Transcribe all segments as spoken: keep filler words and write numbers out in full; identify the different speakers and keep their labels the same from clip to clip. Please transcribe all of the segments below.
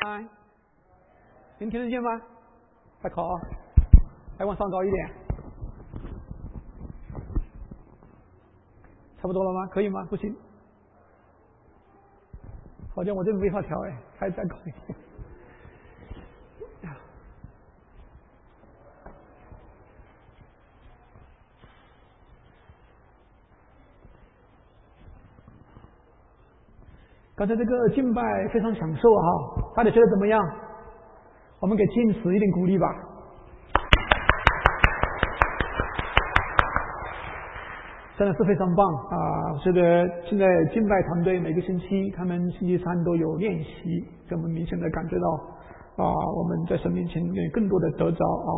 Speaker 1: 嗨，您听得见吗？还好，还往上高一点，差不多了吗？可以吗？不行，好像我这个没法调哎，还再高一点。刚才这个敬拜非常享受哈，大家觉得怎么样？我们给敬词一点鼓励吧。真的是非常棒啊！这个现在敬拜团队每个星期他们星期三都有练习，给我们明显的感觉到啊，我们在神面前有更多的得着啊。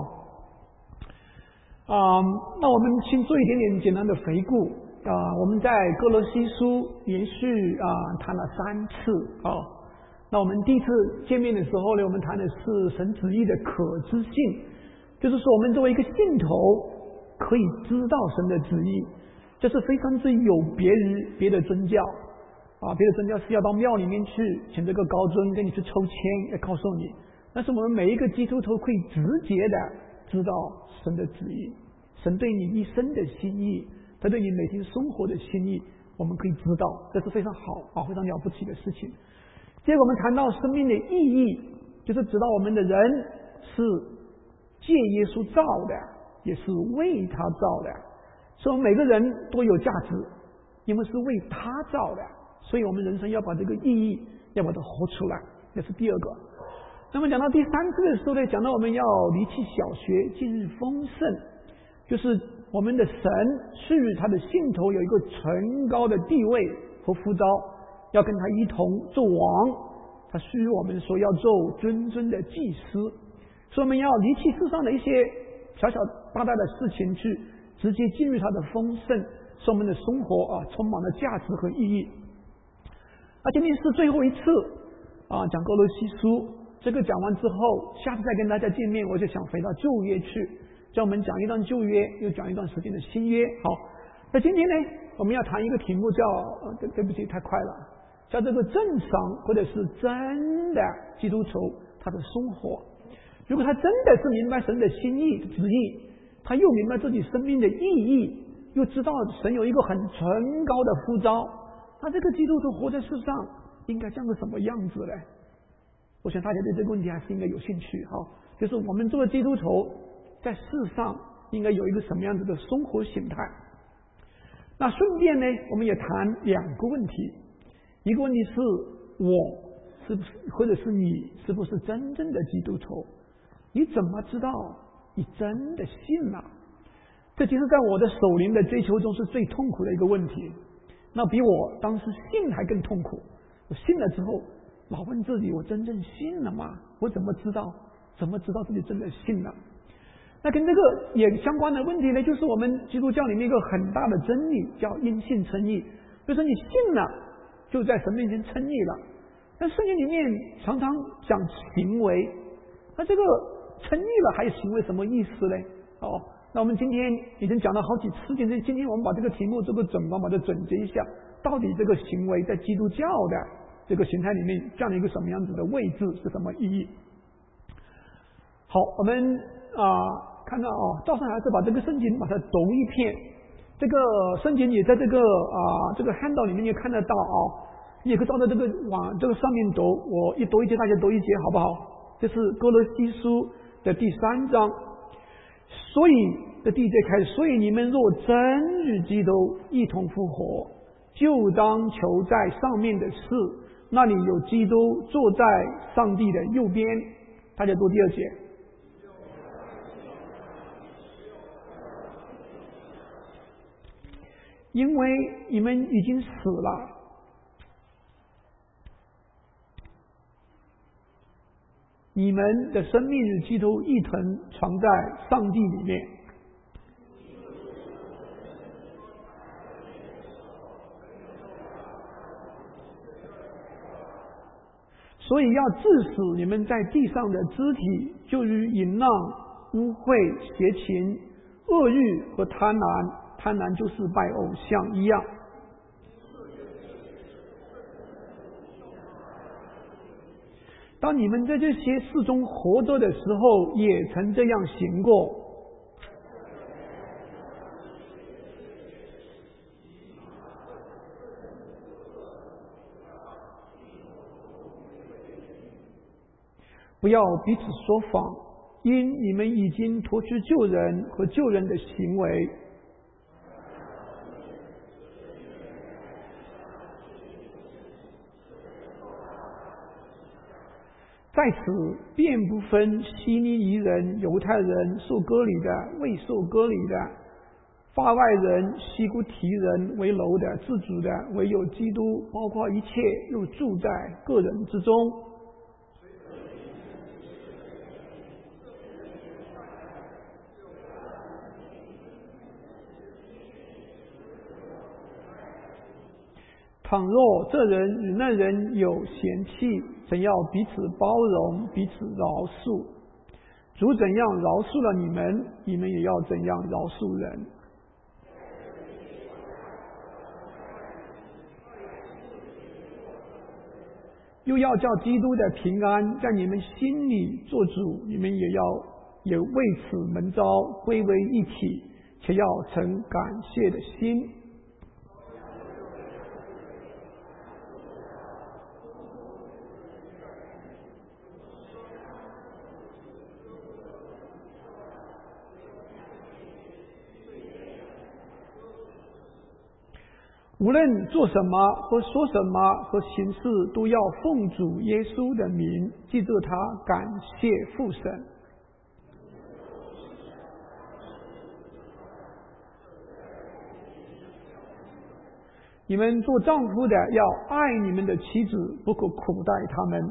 Speaker 1: 啊，那我们先做一点点简单的回顾啊。我们在哥罗西书连续啊谈了三次啊。那我们第一次见面的时候呢，我们谈的是神旨意的可知性，就是说我们作为一个信徒可以知道神的旨意。这是非常之有别于别的宗教啊，别的宗教是要到庙里面去请这个高尊跟你去抽签，要告诉你。但是我们每一个基督徒可以直接的知道神的旨意，神对你一生的心意，他对你每天生活的心意，我们可以知道，这是非常好啊，非常了不起的事情。接着我们谈到生命的意义，就是知道我们的人是借耶稣造的，也是为他造的。所以每个人都有价值，因为是为他造的，所以我们人生要把这个意义要把它活出来，这是第二个。那么讲到第三次的时候呢，讲到我们要离弃小学进入丰盛，就是我们的神赐予他的信徒有一个崇高的地位和呼召，要跟他一同做王，他赐予我们说要做尊尊的祭司，所以我们要离弃世上的一些小小大大的事情，去直接进入他的丰盛，使我们的生活啊充满了价值和意义。那今天是最后一次啊讲哥罗西书，这个讲完之后，下次再跟大家见面，我就想回到旧约去，叫我们讲一段旧约，又讲一段时间的新约。好，那今天呢，我们要谈一个题目叫，呃、对, 对不起，太快了，叫这个正常或者是真的基督徒他的生活。如果他真的是明白神的心意旨意，他又明白自己生命的意义，又知道神有一个很崇高的呼召，那这个基督徒活在世上应该像个什么样子呢？我想大家对这个问题还是应该有兴趣哈，就是我们作为基督徒在世上应该有一个什么样子的生活形态。那顺便呢，我们也谈两个问题，一个问题是我是不是或者是你是不是真正的基督徒？你怎么知道你真的信了？这其实在我的守灵的追求中是最痛苦的一个问题，那比我当时信还更痛苦。我信了之后老问自己，我真正信了吗？我怎么知道怎么知道自己真的信了？那跟这个也相关的问题呢，就是我们基督教里面一个很大的真理，叫因信称义，就是你信了就在神面前称义了。但圣经里面常常讲行为，那这个称义了还有行为什么意思呢？哦，那我们今天已经讲了好几次，今天今天我们把这个题目这个整个把它总结一下，到底这个行为在基督教的这个形态里面占了一个什么样子的位置，是什么意义？好，我们啊、呃、看到哦，赵上还是把这个圣经把它读一遍，这个圣经也在这个啊、呃、这个 handle 里面也看得到哦，你也可以照着这个往这个上面读，我一读一节大家读一节好不好？这是哥罗西书的第三章，所以的第一节开始，所以你们若真与基督一同复活，就当求在上面的事，那里有基督坐在上帝的右边。大家读第二节。因为你们已经死了，你们的生命与基督一同藏在上帝里面。所以要致死你们在地上的肢体，就如淫浪、污秽、邪情、恶欲和贪婪，贪婪就是拜偶像一样。 当你们在这些事中活着的时候，也曾这样行过。不要彼此说谎，因你们已经脱去救人和救人的行为。在此便不分希利尼人、犹太人、受割礼的、未受割礼的，法外人、西古提人，为楼的、自主的，唯有基督，包括一切，又住在个人之中。倘若这人与那人有嫌弃，怎要彼此包容，彼此饶恕。主怎样饶恕了你们，你们也要怎样饶恕人。又要叫基督的平安在你们心里做主，你们也要也为此蒙召归为一体，且要存感谢的心。无论做什么和说什么和行事，都要奉主耶稣的名，记着他，感谢父神。你们做丈夫的要爱你们的妻子，不可苦待他们。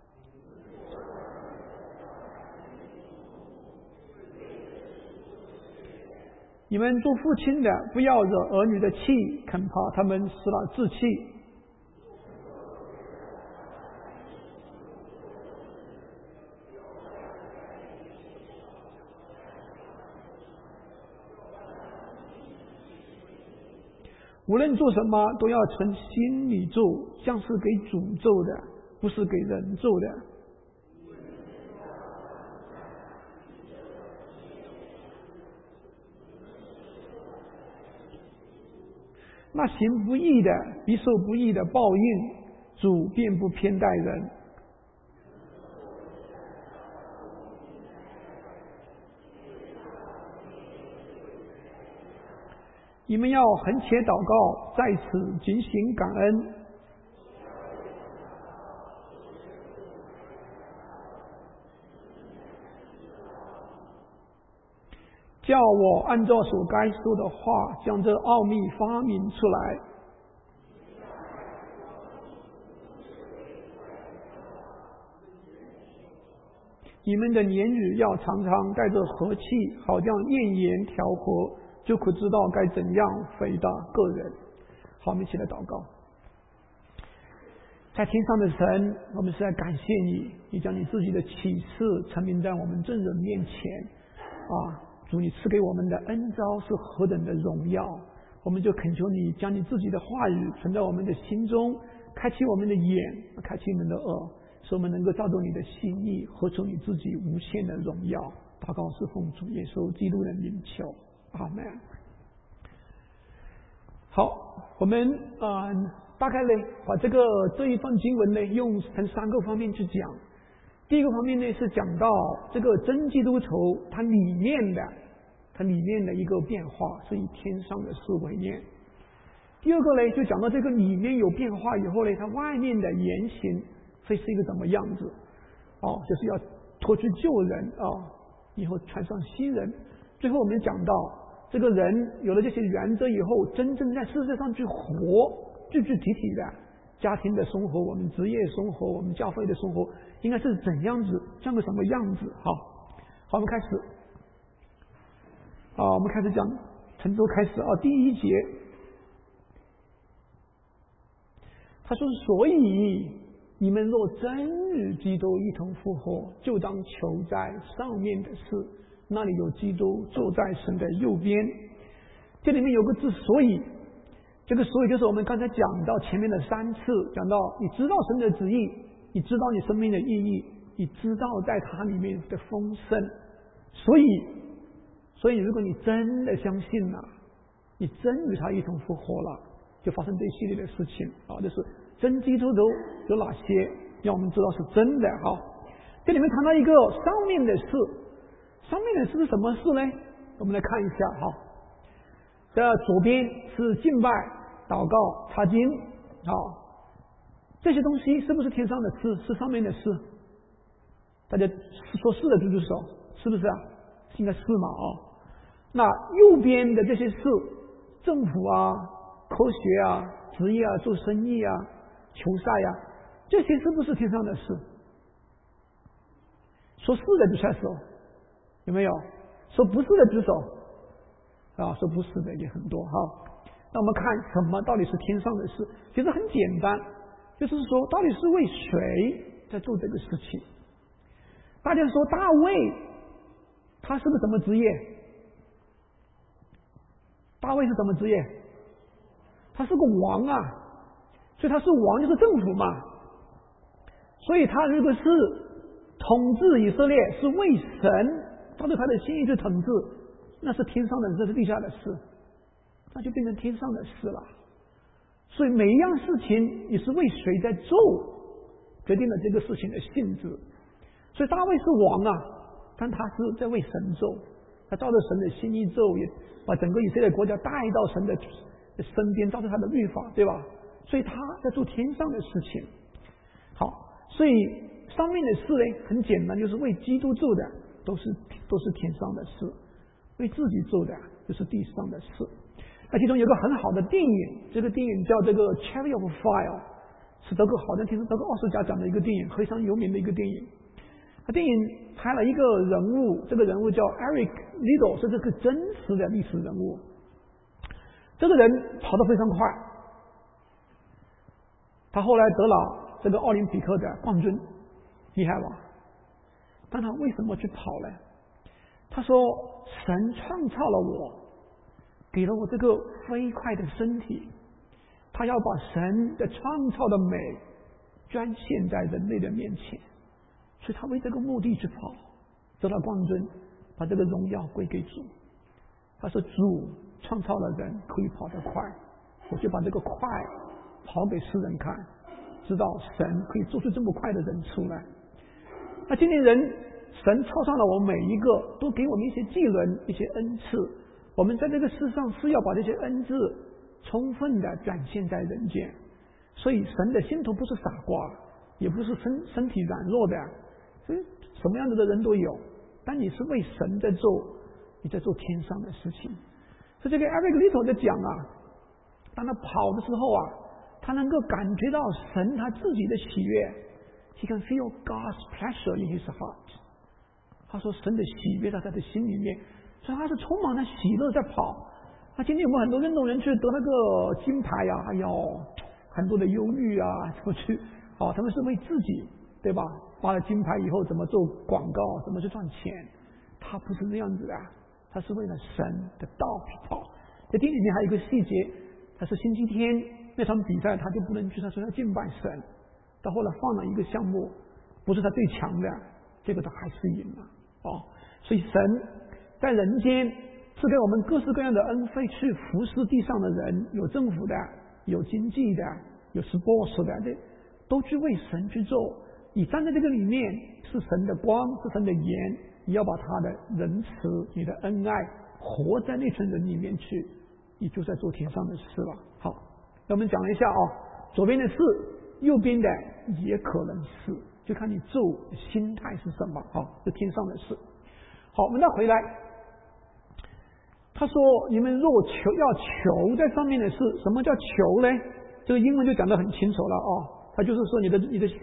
Speaker 1: 你们做父亲的，不要惹儿女的气，恐怕他们失了志气。无论做什么，都要存心里做，像是给主做的，不是给人做的。那行不义的必受不义的报应，主便不偏待人。你们要恒且祷告，在此警醒感恩。叫我按照所该说的话，将这奥秘发明出来。你们的言语要常常带着和气，好像验言调和，就可知道该怎样回答个人。好，我们一起来祷告。在天上的神，我们实在感谢你，你将你自己的启示陈明在我们众人面前啊。主，你赐给我们的恩召是何等的荣耀，我们就恳求你将你自己的话语存在我们的心中，开启我们的眼，开启我们的耳，使我们能够照着你的心意，活出你自己无限的荣耀。祷告是奉主耶稣基督的名求，阿们。好，我们呃大概呢把这个这一段经文呢用成三个方面去讲。第一个方面呢是讲到这个真基督徒它里面的它里面的一个变化，是以天上的事为念。第二个呢就讲到这个里面有变化以后呢，它外面的言行会是一个怎么样子哦，就是要脱去旧人啊、哦，以后穿上新人。最后我们讲到这个人有了这些原则以后，真正在世界上去活，具具体体的家庭的生活，我们职业生活，我们教会的生活应该是怎样子，像个什么样子。好，好，我们开始啊，我们开始讲，从头开始啊。第一节，他说：“所以你们若真与基督一同复活，就当求在上面的事，那里有基督坐在神的右边。”这里面有个字“所以”。这个所以就是我们刚才讲到前面的三次，讲到你知道神的旨意， 你知道你生命的意义，你知道在它里面的丰盛。所以，所以如果你真的相信了，你真与他一同复活了，就发生这一系列的事情啊，就是真基督徒有哪些，让我们知道是真的哈。这里面谈到一个上面的事，上面的事是什么事呢？我们来看一下哈。这左边是敬拜、祷告、查经，好，这些东西是不是天上的事？是上面的事？大家说是的举举手，是不是啊？应该是嘛哦。那右边的这些事，政府啊、科学啊、职业啊、做生意啊、球赛啊，这些是不是天上的事？说是的举下手，有没有？说不是的举手啊，说不是的也很多哈。那我们看什么到底是天上的事？其实很简单，就是说到底是为谁在做这个事情？大家说大卫他是个什么职业？大卫是什么职业？他是个王啊，所以他是王就是政府嘛。所以他如果是统治以色列，是为神照着他的心意去统治，那是天上的事，这是地下的事，那就变成天上的事了。所以每一样事情你是为谁在做，决定了这个事情的性质。所以大卫是王啊，但他是在为神做，他照着神的心意做，也把整个以色列国家带到神的身边，照着他的律法，对吧？所以他在做天上的事情。好，所以上面的事呢，很简单，就是为基督做的都是都是天上的事，为自己做的就是地上的事。那其中有个很好的电影，这个电影叫这个《Chariot of Fire》，是德国好像听说德国奥斯卡奖的一个电影，非常有名的一个电影。他电影拍了一个人物，这个人物叫 Eric Liddell， 是这个真实的历史人物。这个人跑得非常快，他后来得了这个奥林匹克的冠军，厉害吧？但他为什么去跑呢？他说神创造了我，给了我这个飞快的身体，他要把神的创造的美彰显在人类的面前，所以他为这个目的去跑，得了冠军，把这个荣耀归给主。他说主创造了人可以跑得快，我就把这个快跑给世人看，知道神可以做出这么快的人出来。那今天人神创造了我们每一个，都给我们一些技能，一些恩赐，我们在这个世上是要把这些恩赐充分的展现在人间。所以神的信徒不是傻瓜，也不是身身体软弱的，所以什么样子的人都有，但你是为神在做，你在做天上的事情。所以这个 Eric Liddell 在讲啊，当他跑的时候啊，他能够感觉到神他自己的喜悦， He can feel God's pleasure in his heart。 他说神的喜悦在他的心里面，所以他是充满了喜乐在跑。那今天有没有很多运动员去得那个金牌呀、啊？哎呦，很多的忧虑啊，怎么去哦，他们是为自己，对吧？拿了金牌以后怎么做广告，怎么去赚钱？他不是这样子的，他是为了神的道去跑。在电影里面还有一个细节，他是星期天那场比赛他就不能去，他说要敬拜神，到后来放了一个项目，不是他最强的，结果他还是赢了哦。所以神在人间是给我们各式各样的恩惠去服侍地上的人，有政府的，有经济的，有 sports 的，这都去为神去做。你站在这个里面是神的光，是神的盐，你要把他的仁慈、你的恩爱活在那群人里面去，你就在做天上的事了。好，那我们讲了一下啊、哦，左边的事，右边的也可能是，就看你做心态是什么。好，是天上的事。好，我们再回来，他说你们若求要求在上面的事，什么叫求呢？这个英文就讲得很清楚了哦，他就是说你的你的心。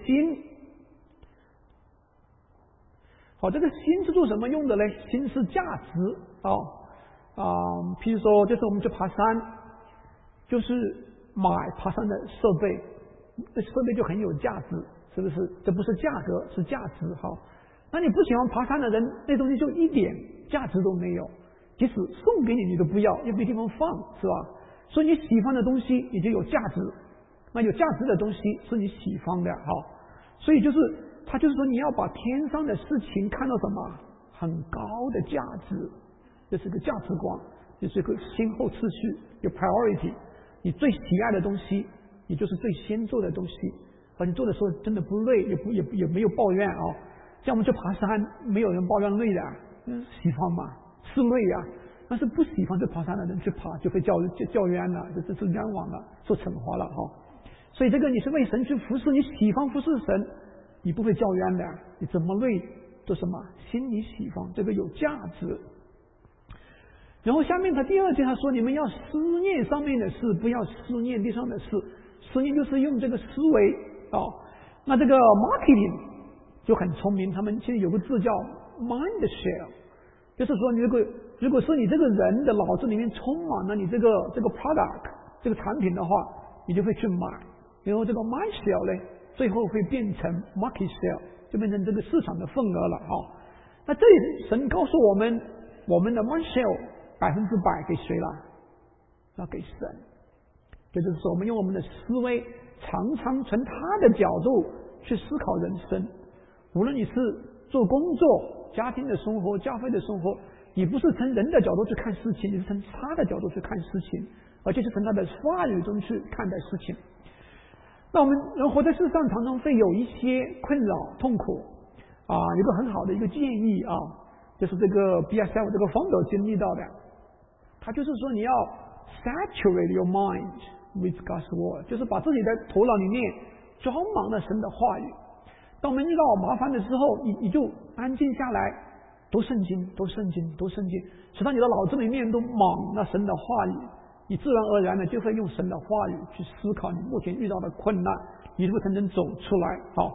Speaker 1: 好，这个心是做什么用的呢？心是价值哦啊、呃，譬如说，这次我们去爬山，就是买爬山的设备，这设备就很有价值，是不是？这不是价格，是价值。好，那你不喜欢爬山的人，那东西就一点价值都没有，即使送给你，你都不要，又没地方放，是吧？所以你喜欢的东西，你就有价值。那有价值的东西是你喜欢的，好。 所以就是他就是说你要把天上的事情看到什么很高的价值，这是个价值观，这是个先后次序，有 priority， 你最喜爱的东西也就是最先做的东西，而你做的时候真的不累，也不也也没有抱怨啊、哦。像我们去爬山，没有人抱怨累的，嗯，喜欢嘛，是累呀、啊。但是不喜欢去爬山的人去爬，就会叫叫叫冤了，这这是冤枉了，受惩罚了哈、哦。所以这个你是为神去服侍，你喜欢服侍神，你不会叫冤的，你怎么累都什么心里喜欢，这个有价值。然后下面他第二节他说，你们要思念上面的事，不要思念地上的事。思念就是用这个思维啊、哦。那这个 marketing 就很聪明，他们现在有个字叫 mind share， 就是说你如果如果是你这个人的脑子里面充满了你这个这个 product 这个产品的话，你就会去买，然后这个 mind share 呢，最后会变成 market share， 就变成这个市场的份额了哈、哦。那这里神告诉我们，我们的 mind share百分之百给谁了？要给神。也就是说，我们用我们的思维，常常从他的角度去思考人生。无论你是做工作、家庭的生活、教会的生活，你不是从人的角度去看事情，你是从他的角度去看事情，而且是从他的话语中去看待事情。那我们人活在世上，常常会有一些困扰、痛苦啊。有个很好的一个建议啊，就是这个 B S L 这个 founder 经历到的，他就是说你要 saturate your mind with God's word， 就是把自己的头脑里面装满了神的话语。当我们遇到麻烦的时候，你你就安静下来，读圣经，读圣经，读圣经，直到你的脑子里面都满了神的话语，你自然而然的就会用神的话语去思考你目前遇到的困难，你是不是才能走出来？好，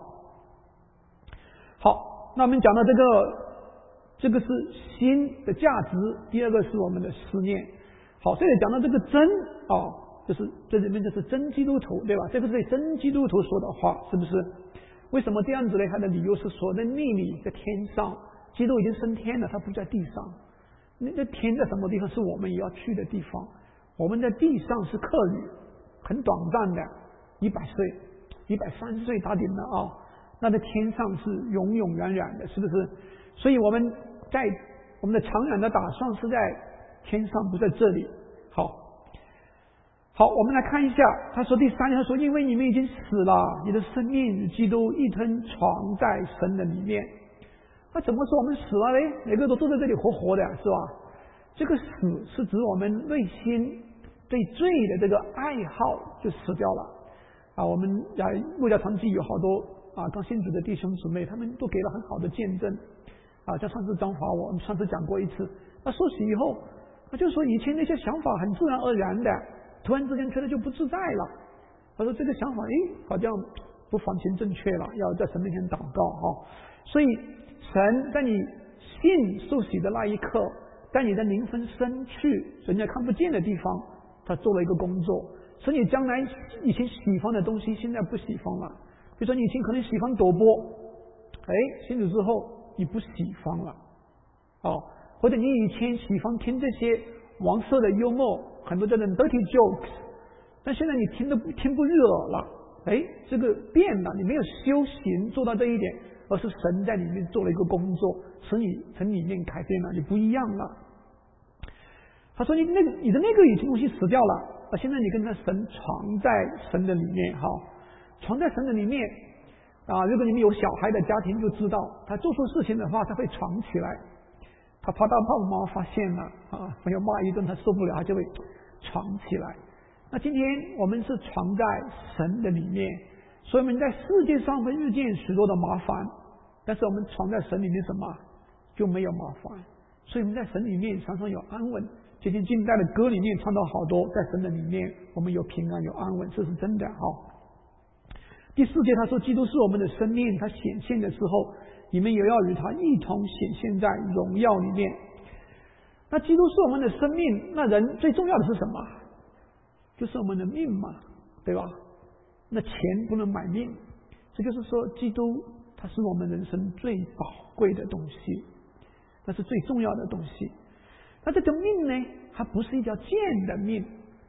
Speaker 1: 好，那我们讲到这个，这个是心的价值，第二个是我们的思念。好，这里讲到这个真啊、哦，就是这里面就是真基督徒，对吧？这个是对真基督徒说的话，是不是？为什么这样子呢？他的理由是说，在那里在天上，基督已经升天了，他不在地上。那那天在什么地方？是我们也要去的地方。我们在地上是客旅，很短暂的，一百岁、一百三十岁打顶了啊。那在天上是永永远远的，是不是？所以我们在我们的长远的打算是在天上，不在这里。好。好，我们来看一下，他说第三节，他说因为你们已经死了，你的生命与基督一同藏在神的里面。那怎么说我们死了呢？每个都坐在这里活活的，是吧？这个死是指我们内心对罪的这个爱好就死掉了啊。我们啊，牧教团契有好多啊刚信主的弟兄姊妹，他们都给了很好的见证啊。像上次张华我，我们上次讲过一次，那说起以后，他就说以前那些想法很自然而然的。突然之间觉得就不自在了，他说这个想法，诶，好像不完全正确了，要在神面前祷告哈、哦。所以神在你信受洗的那一刻，在你的灵魂深处，人家看不见的地方，他做了一个工作，使你将来以前喜欢的东西，现在不喜欢了。比如说你以前可能喜欢赌博，哎，信主之后你不喜欢了，哦，或者你以前喜欢听这些黄色的幽默，很多这种 dirty jokes， 但现在你听都听不入耳了，哎，这个变了，你没有修行做到这一点，而是神在里面做了一个工作，使你从里面改变了，你不一样了。他说你那个你的那个已经东西死掉了，啊，现在你跟着神藏在神的里面，哈，藏在神的里面啊。如果你们有小孩的家庭就知道，他做错事情的话，他会藏起来。他怕他爸爸妈妈发现了啊，没有骂一顿他受不了，他就会藏起来。那今天我们是藏在神的里面，所以我们在世界上会遇见许多的麻烦，但是我们藏在神里面什么就没有麻烦，所以我们在神里面常常有安稳。最近近代的歌里面唱到好多，在神的里面我们有平安有安稳，这是真的哈、哦。第四节他说，基督是我们的生命，他显现的时候，你们也要与他一同显现在荣耀里面。那基督是我们的生命，那人最重要的是什么？就是我们的命嘛，对吧？那钱不能买命，这就是说基督他是我们人生最宝贵的东西，那是最重要的东西。那这个命呢，它不是一条剑的命，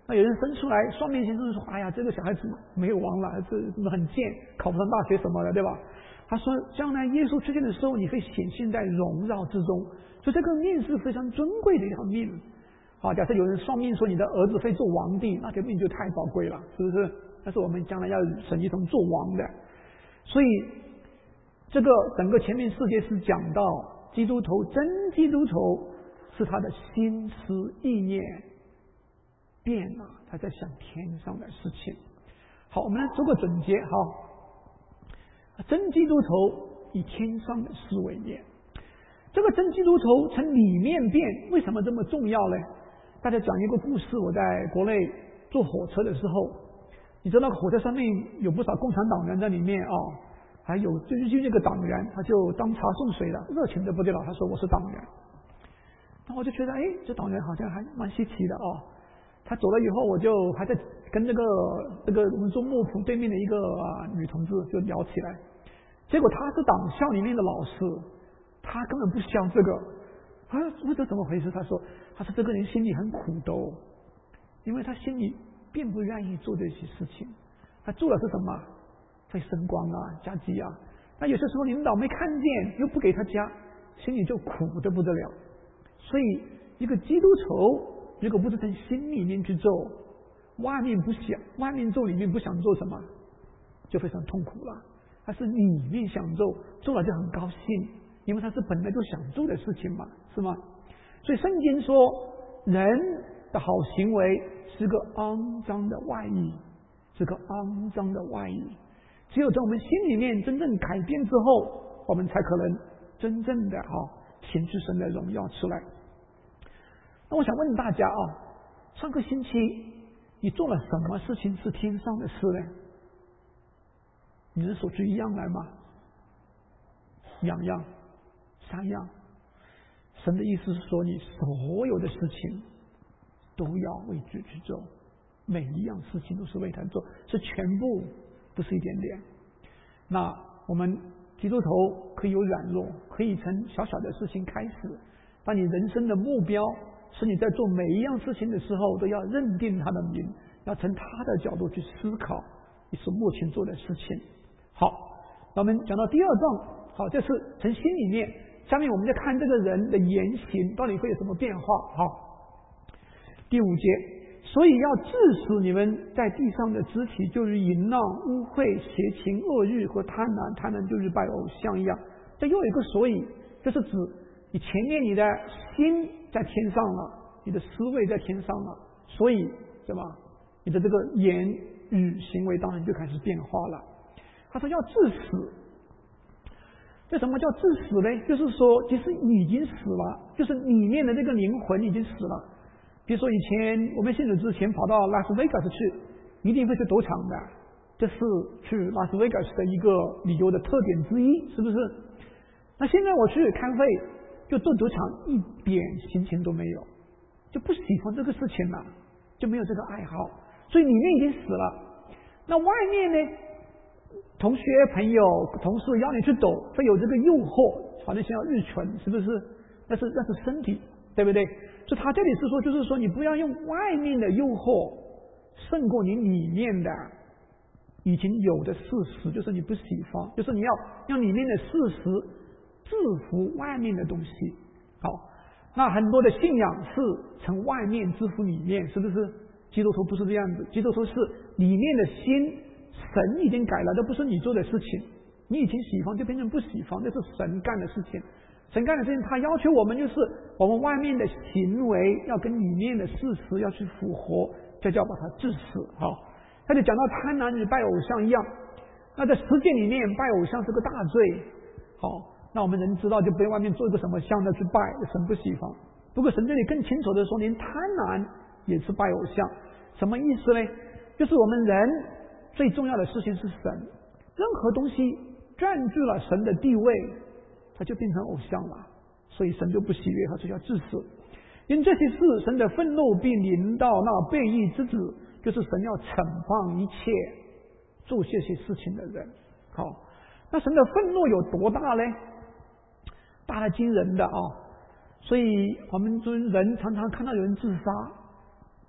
Speaker 1: 那有人生出来，双面先生说：“哎呀，这个小孩子没有王了，这怎么很贱，考不上大学什么的，对吧？”他说：“将来耶稣出现的时候，你会显现在荣耀之中。所以这个命是非常尊贵的一条命。好，假设有人算命说你的儿子会做皇帝，那条命就太宝贵了，是不是？但是我们将来要与神一同做王的。所以这个整个前面世界是讲到基督徒，真基督徒是他的心思意念变了，他在想天上的事情。好，我们来做个总结。好，真基督徒以天上的思维念。这个真基督徒从里面变，为什么这么重要呢？大家讲一个故事。我在国内坐火车的时候，你知道火车上面有不少共产党员在里面啊、哦，还有就就这个党员，他就当茶送水的，热情的不得了。他说我是党员，那我就觉得哎，这党员好像还蛮稀奇的哦。他走了以后，我就还在跟这个这个我们做幕府对面的一个、啊、女同志就聊起来。结果他是党校里面的老师，他根本不教这个。啊，问这怎么回事？他说，他说这个人心里很苦的哦，因为他心里并不愿意做这些事情。他做的是什么？会升官啊，加级啊。那有些时候领导没看见，又不给他加，心里就苦得不得了。所以一个基督徒，如果不是从心里面去做，外面不想，外面做，里面不想做什么，就非常痛苦了。他是里面想做，做了就很高兴，因为他是本来就想做的事情嘛，是吗？所以圣经说，人的好行为是个肮脏的外衣，是个肮脏的外衣。只有在我们心里面真正改变之后，我们才可能真正的哈显出神的荣耀出来。那我想问大家啊，上个星期你做了什么事情是天上的事呢？你的手举一样来吗？两样、三样。神的意思是说，你所有的事情都要为主去做，每一样事情都是为他做，是全部，不是一点点。那我们基督徒可以有软弱，可以从小小的事情开始，但你人生的目标是你在做每一样事情的时候都要认定他的名，要从他的角度去思考你所目前做的事情。好，那我们讲到第二章，好，这是从心里面。下面我们再看这个人的言行到底会有什么变化。好，第五节，所以要治死你们在地上的肢体，就是淫浪、污秽、邪情、恶欲和贪婪，贪婪就是拜偶像一样。这又有一个所以，就是指你前面你的心在天上了，你的思维在天上了，所以什么？你的这个言语行为当然就开始变化了。他说要治死。这什么叫致死呢？就是说其实已经死了，就是里面的那个灵魂已经死了。比如说以前我们信主之前跑到拉斯维加斯去，一定会去赌场的，这是去拉斯维加斯的一个旅游的特点之一，是不是？那现在我去开会，就做赌场一点心情都没有，就不喜欢这个事情了，就没有这个爱好，所以里面已经死了。那外面呢？同学、朋友、同事邀你去赌，会有这个诱惑，好像想要日存，是不是？那是那是身体，对不对？所以他这里是说，就是说你不要用外面的诱惑胜过你里面的已经有的事实，就是你不喜欢，就是你要用里面的事实制服外面的东西。好，那很多的信仰是从外面制服里面，是不是？基督徒不是这样子，基督徒是里面的心。神已经改了，这不是你做的事情。你以前喜欢就变成不喜欢，这是神干的事情。神干的事情，他要求我们就是我们外面的行为要跟里面的事实要去符合，这叫把它治死。好，他就讲到贪婪与拜偶像一样。那在实践里面，拜偶像是个大罪。好，那我们人知道就不要外面做一个什么像的去拜，神不喜欢。不过神这里更清楚的说，连贪婪也是拜偶像。什么意思呢？就是我们人最重要的事情是神，任何东西占据了神的地位，它就变成偶像了，所以神就不喜悦，他就要治死。因这些事，神的愤怒必临到那悖逆之子，就是神要惩罚一切做这些事情的人。好，那神的愤怒有多大呢？大得惊人的啊！所以我们人常常看到有人自杀，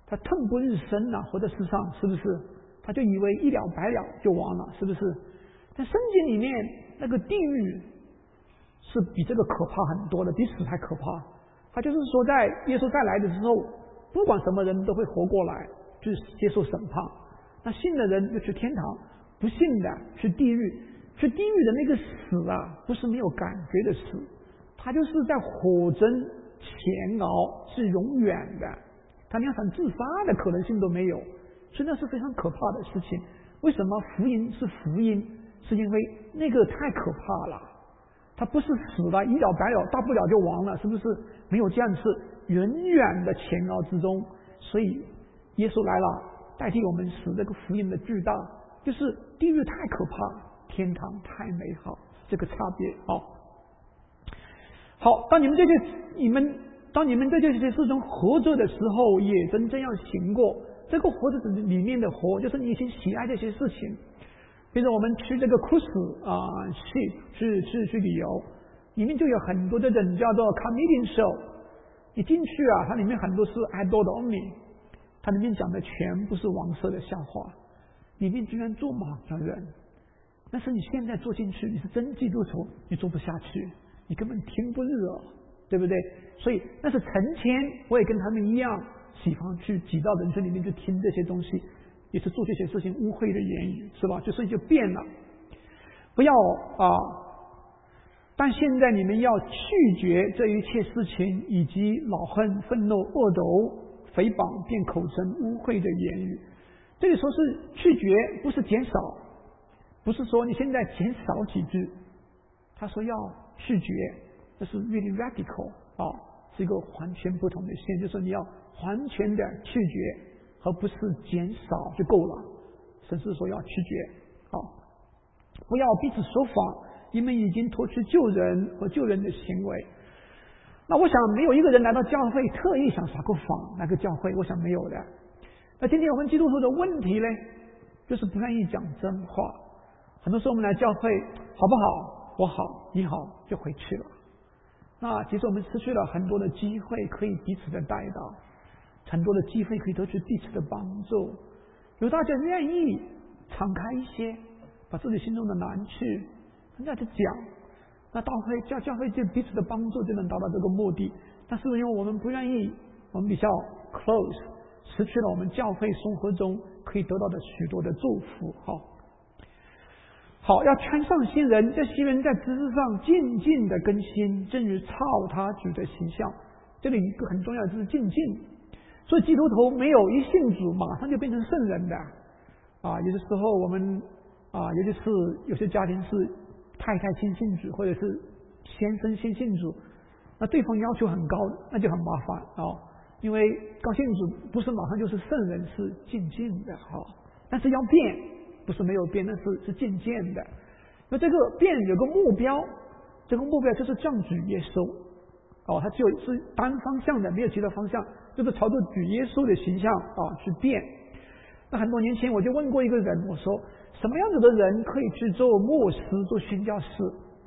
Speaker 1: 他痛不欲生啊，活在世上，是不是？他就以为一了百了就完了，是不是？但圣经里面那个地狱是比这个可怕很多的，比死还可怕。他就是说，在耶稣再来的时候，不管什么人都会活过来，去接受审判。那信的人就去天堂，不信的去地狱。去地狱的那个死啊，不是没有感觉的死，他就是在火中煎熬，是永远的，他连想自杀的可能性都没有，所以那是非常可怕的事情。为什么福音是福音？是因为那个太可怕了，他不是死了一了百了，大不了就亡了，是不是？没有这样，是永远的煎熬之中。所以耶稣来了，代替我们死，这个福音的巨大，就是地狱太可怕，天堂太美好，这个差别。好，好，当你们这些你们当你们在这些事中活着的时候，也真这样行过。这个活着里面的活，就是你以前喜爱这些事情。比如我们去这个 cruise 啊 ship 去去去旅游，里面就有很多这种叫做 comedian show。你进去啊，它里面很多是 adult only， 它里面讲的全部是黄色的笑话，里面居然坐满了人。但是你现在坐进去，你是真基督徒，你坐不下去，你根本听不热，对不对？所以那是从前我也跟他们一样，喜欢去挤到人群里面去听这些东西，也是做这些事情污秽的言语，是吧？就所以就变了。不要啊！但现在你们要拒绝这一切事情，以及恼恨、愤怒、恶斗、诽谤，并口称污秽的言语。这里说是拒绝，不是减少，不是说你现在减少几句。他说要拒绝，这是 really radical 啊，是一个完全不同的线，就是你要完全的拒绝，而不是减少就够了。神是说要拒绝，啊，不要彼此说谎，你们已经脱去救人和救人的行为。那我想没有一个人来到教会特意想撒个谎，那个教会我想没有的。那今天我们基督徒的问题呢，就是不愿意讲真话。很多时候我们来教会，好不好？我好，你好，就回去了。那其实我们失去了很多的机会，可以彼此的带到，很多的机会可以得去彼此的帮助。如果大家愿意敞开一些，把自己心中的难处跟大家讲，那教会教教会就彼此的帮助就能达到这个目的。但是因为我们不愿意，我们比较 close， 失去了我们教会生活中可以得到的许多的祝福。好，好，要穿上新人，这新人在知识上渐渐的更新，正如照他主的形象。这里一个很重要的就是渐进。所以基督徒没有一信主马上就变成圣人的啊。有的时候我们啊，尤其是有些家庭是太太先信主，或者是先生先信主，那对方要求很高，那就很麻烦啊。因为刚信主不是马上就是圣人，是渐进的哈。但是要变，不是没有变，那是是渐渐的。那这个变有个目标，这个目标就是降举耶稣哦，它只有是单方向的，没有其他方向，就是朝着举耶稣的形象啊去变。那很多年前我就问过一个人，我说什么样子的人可以去做牧师、做宣教士？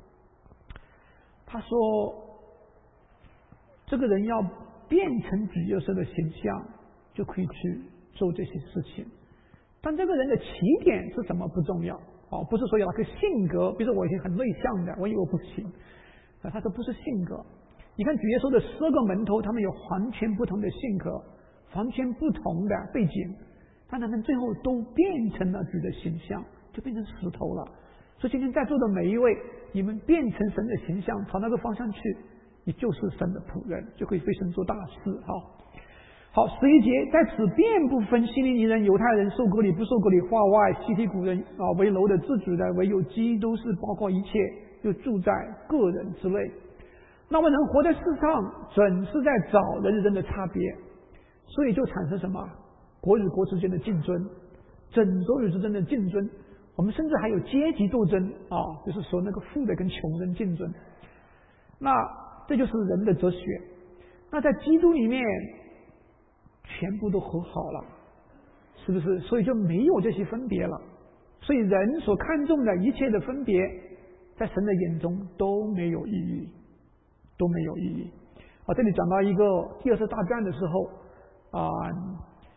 Speaker 1: 他说，这个人要变成主耶稣的形象，就可以去做这些事情。但这个人的起点是什么不重要哦，不是说有那个性格，比如说我以前很内向的，我以为我不行啊。他说不是性格，你看主耶稣的十二个门徒，他们有完全不同的性格，完全不同的背景。但他们最后都变成了主的形象，就变成石头了。所以今天在座的每一位，你们变成神的形象，朝那个方向去，你就是神的仆人，就可以为神做大事。好，好，十一节，在此便不分希利尼人、犹太人，受割礼不受割礼，化外、希提古人啊，为楼的、自主的，唯有基督是包括一切，就住在个人之内。那么人活在世上，总是在找人与人的差别，所以就产生什么？国与国之间的竞争，种族与之间的竞争，我们甚至还有阶级斗争啊，就是说那个富的跟穷人竞争。那这就是人的哲学。那在基督里面，全部都和好了，是不是？所以就没有这些分别了。所以人所看重的一切的分别，在神的眼中都没有意义，都没有意义。啊，这里讲到一个第二次大战的时候啊。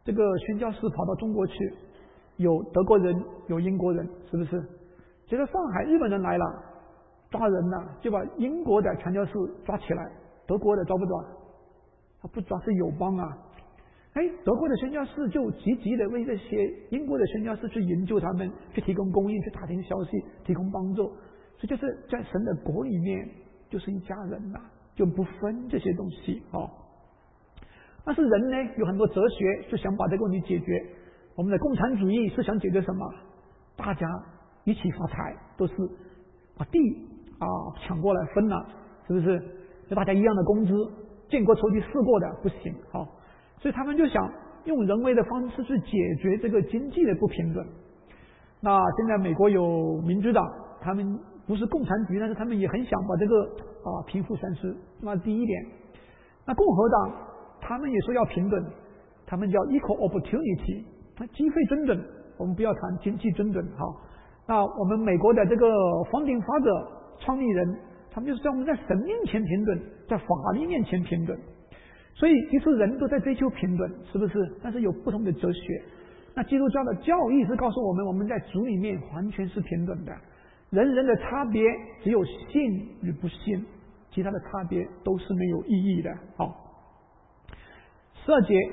Speaker 1: 这个宣教士跑到中国去，有德国人，有英国人，是不是？结果上海日本人来了，抓人了，就把英国的传教士抓起来，德国的抓不抓？他不抓，是友邦啊。哎，德国的宣教士就积极的为这些英国的宣教士去营救他们，去提供供应，去打听消息，提供帮助。所以就是在神的国里面，就是一家人呐、啊，就不分这些东西哦。但是人呢，有很多哲学就想把这个问题解决。我们的共产主义是想解决什么？大家一起发财，都是把地啊抢过来分了，是不是？就大家一样的工资，建国筹地试过的不行，好、哦，所以他们就想用人为的方式去解决这个经济的不平等。那现在美国有民主党，他们不是共产主义，但是他们也很想把这个啊贫富悬殊，那第一点。那共和党他们也说要平等，他们叫 equal opportunity， 那机会均等，我们不要谈经济均等，好。那我们美国的这个 founding father 创立人，他们就是在我们在神面前平等，在法律面前平等。所以其实人都在追求平等，是不是？但是有不同的哲学。那基督教的教义是告诉我们，我们在主里面完全是平等的，人人的差别只有信与不信，其他的差别都是没有意义的。好，十二节。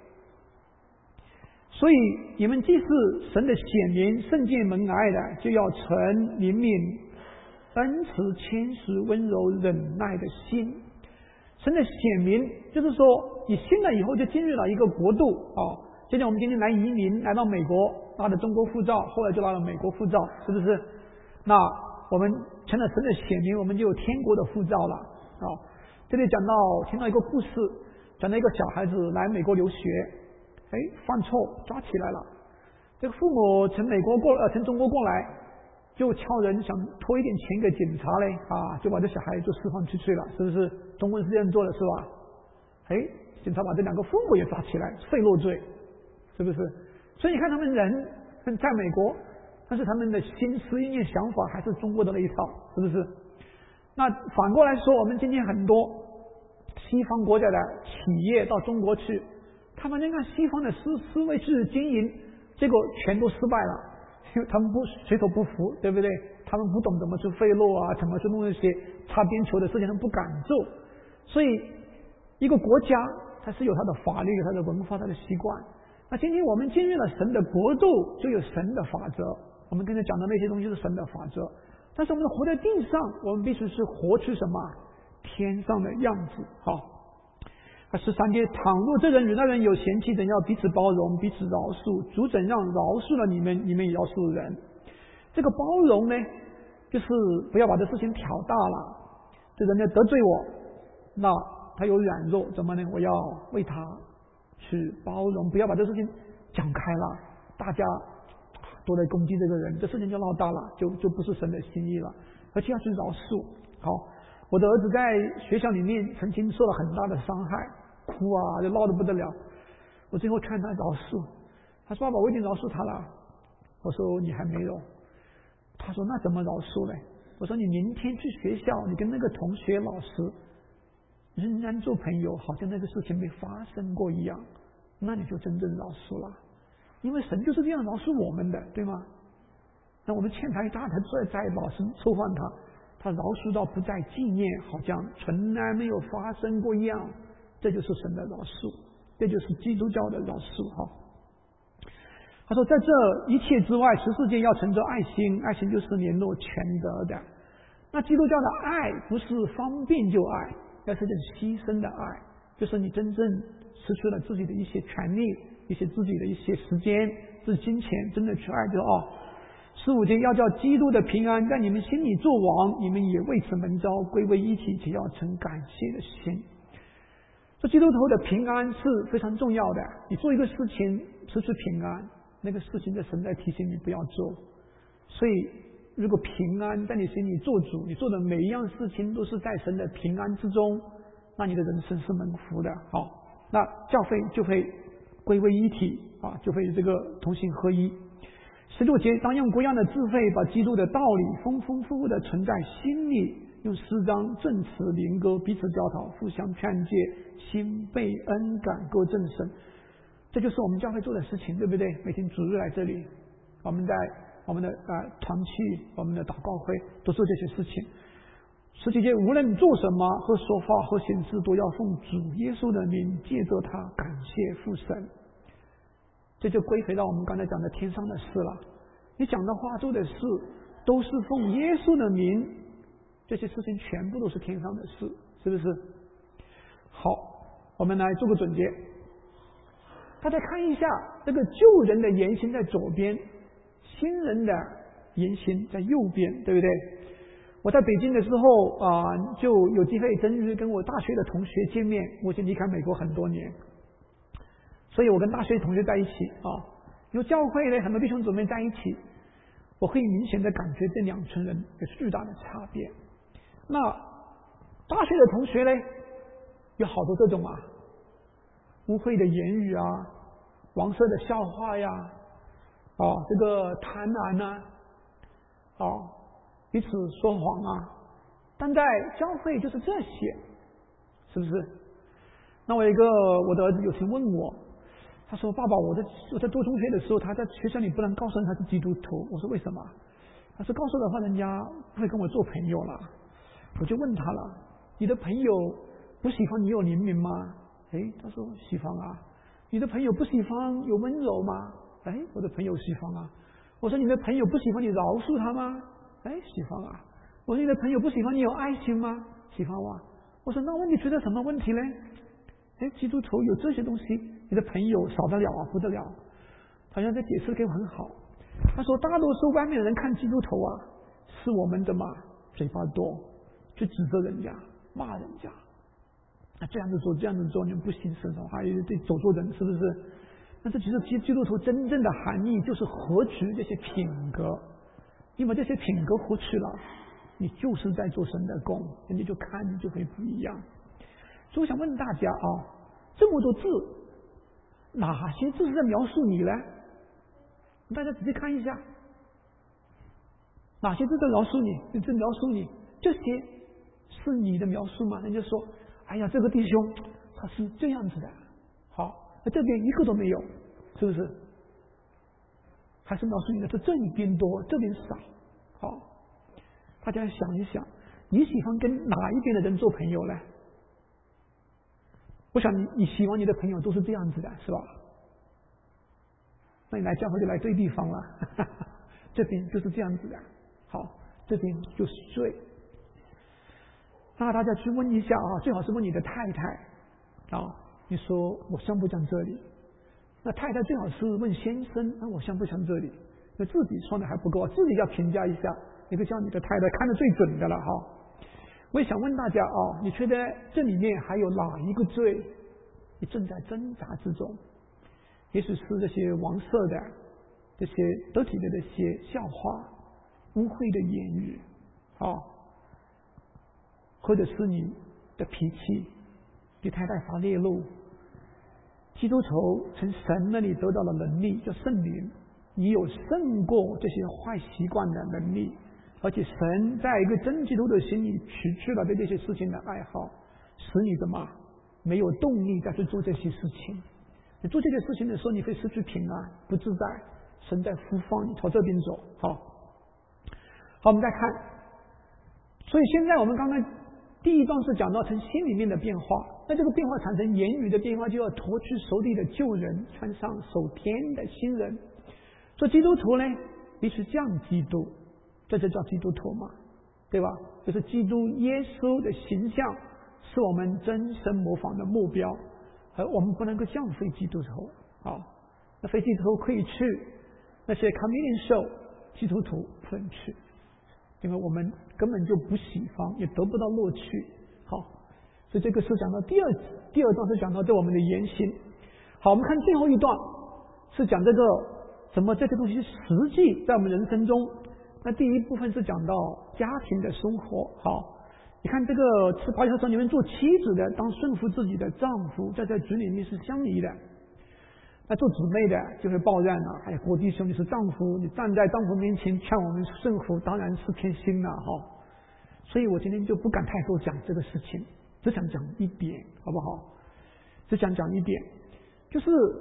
Speaker 1: 所以你们既是神的显明，圣洁蒙爱的，就要存怜悯、恩慈、谦实、温柔、忍耐的心。神的显明就是说，你信了以后就进入了一个国度啊。就像我们今天来移民，来到美国，拿了中国护照，后来就拿了美国护照，是不是？那我们成了神的显明，我们就有天国的护照了啊。这里讲到听到一个故事，讲到一个小孩子来美国留学。哎，犯错抓起来了。这个父母从美国过呃从中国过来，就敲人想拖一点钱给警察嘞啊，就把这小孩就释放出去了，是不是？中国人是这样做的，是吧？哎，警察把这两个父母也抓起来，贿赂罪，是不是？所以你看他们人在美国，但是他们的心思意念想法还是中国的那一套，是不是？那反过来说，我们今天很多西方国家的企业到中国去。他们那个西方的思思维去经营，结果全都失败了，因为他们不水土不服，对不对？他们不懂怎么去贿赂啊，怎么去弄那些擦边球的事情，他们不敢做。所以，一个国家它是有它的法律、它的文化、它的习惯。那今天我们进入了神的国度，就有神的法则。我们刚才讲的那些东西是神的法则，但是我们活在地上，我们必须是活出什么天上的样子，好。十三节，倘若这人与那人有嫌弃，怎要彼此包容，彼此饶恕。主怎样饶恕了你们，你们也要恕人。这个包容呢，就是不要把这事情挑大了。这人呢得罪我，那他有软弱，怎么呢？我要为他去包容，不要把这事情讲开了，大家都在攻击这个人，这事情就闹大了，就就不是神的心意了，而且要去饶恕。好，我的儿子在学校里面曾经受了很大的伤害。哭啊，就闹得不得了。我最后劝他饶恕，他说：“爸爸，我已经饶恕他了。”我说：“你还没有。”他说：“那怎么饶恕呢？”我说：“你明天去学校，你跟那个同学、老师仍然做朋友，好像那个事情没发生过一样，那你就真正饶恕了。因为神就是这样饶恕我们的，对吗？那我们欠他一大，他再再老是触犯他，他饶恕到不再纪念，好像从来没有发生过一样。”这就是神的饶恕，这就是基督教的饶恕哈。他说，在这一切之外，十四诫要存着爱心，爱心就是联络全德的。那基督教的爱不是方便就爱，而是这牺牲的爱，就是你真正失去了自己的一些权利，一些自己的一些时间、自己金钱，真的去爱就哦。十五节要叫基督的平安在你们心里作王，你们也为此蒙召，归为一体，且要存感谢的心。这基督徒的平安是非常重要的。你做一个事情失去平安，那个事情的神在提醒你不要做。所以，如果平安在你心里做主，你做的每一样事情都是在神的平安之中，那你的人生是蒙福的。好，那教会就会归为一体啊，就会这个同心合一。十六节，当用各样的智慧，把基督的道理丰丰富富的存在心里。用诗章、正词、灵歌彼此教导，互相劝诫，心被恩感，各正神。 这就是我们教会做的事情，对不对？每天主日来这里，我们在我们的呃团契、我们的祷告会都做这些事情。十几节无论做什么和说话和行事，都要奉主耶稣的名，借着他感谢父神。这就归回到我们刚才讲的天上的事了。你讲的话、做的事，都是奉耶稣的名，这些事情全部都是天上的事，是不是？好，我们来做个总结。大家看一下，这个旧人的言行在左边，新人的言行在右边，对不对？我在北京的时候啊、呃，就有机会真日跟我大学的同学见面。我已经离开美国很多年，所以我跟大学同学在一起啊，有教会的很多弟兄姊妹在一起，我可以明显的感觉这两群人有巨大的差别。那大学的同学呢，有好多这种啊，污秽的言语啊，黄色的笑话呀，啊，这个贪婪啊，啊。彼此说谎啊，但在教会就是这些，是不是？那我有一个我的儿子有天问我，他说：“爸爸，我在我在做中学的时候，他在学校里不能告诉人他是基督徒。”我说：“为什么？”他说：“告诉的话，人家不会跟我做朋友了。”我就问他了：“你的朋友不喜欢你有怜悯吗？”哎，他说：“喜欢啊。”你的朋友不喜欢有温柔吗？哎，我的朋友喜欢啊。我说：“你的朋友不喜欢你饶恕他吗？”哎，喜欢啊！我说你的朋友不喜欢你有爱心吗？喜欢啊！我说那问题出在什么问题呢？哎，基督徒有这些东西，你的朋友少得了啊，不得了。好像这解释给我很好。他说大多数外面的人看基督徒啊，是我们的嘛，嘴巴多，去指责人家，骂人家。那这样子做，这样子做，你们不行神的话，对走错人，是不是？但是其实基督徒真正的含义就是合取这些品格。因为这些品格活去了，你就是在做神的工，人家就看你就会不一样。所以我想问大家啊，这么多字，哪些字是在描述你呢？大家仔细看一下，哪些字在描述你？在描述你，这些是你的描述吗？人家说，哎呀，这个弟兄他是这样子的，好，那这边一个都没有，是不是？还是描述你的是这一边多，这边少。好，大家想一想，你喜欢跟哪一边的人做朋友呢？我想你你希望你的朋友都是这样子的，是吧？那你来教会就来对地方了，这边就是这样子的。好，这边就是罪。那大家去问一下啊，最好是问你的太太啊，你说我像不像这里？那太太最好是问先生，那我像不像这里？那自己说的还不够，自己要评价一下，你可以叫你的太太看得最准的了哈。我也想问大家啊，你觉得这里面还有哪一个罪你正在挣扎之中？也许是这些黄色的、这些得体的这些笑话、污秽的言语啊，或者是你的脾气，对太太发烈怒。基督徒从神那里得到了能力，叫圣灵，你有胜过这些坏习惯的能力，而且神在一个真基督的心里取去了对这些事情的爱好，使你怎么没有动力再去做这些事情。你做这些事情的时候，你会失去平安，不自在。神在呼放你朝这边走。好，好，我们再看。所以现在我们刚刚第一段是讲到从心里面的变化，那这个变化产生言语的变化，就要脱去手里的旧人，穿上手天的新人。做基督徒呢，必须像基督，这就叫基督徒嘛，对吧？就是基督耶稣的形象是我们真神模仿的目标，而我们不能够降非基督徒。好，那非基督徒可以去，那些 communion show 基督徒不能去，因为我们根本就不喜欢，也得不到乐趣。好，所以这个是讲到第二第二段是讲到对我们的言行。好，我们看最后一段是讲这个怎么这个东西实际在我们人生中。那第一部分是讲到家庭的生活。好，你看这个是保险说你们做妻子的当顺服自己的丈夫，在这局里面是相宜的。那做姊妹的就会抱怨了，哎呀，郭弟兄你是丈夫，你站在丈夫面前劝我们顺服，当然是偏心了哈。所以我今天就不敢太多讲这个事情，只想讲一点，好不好？只想讲一点，就是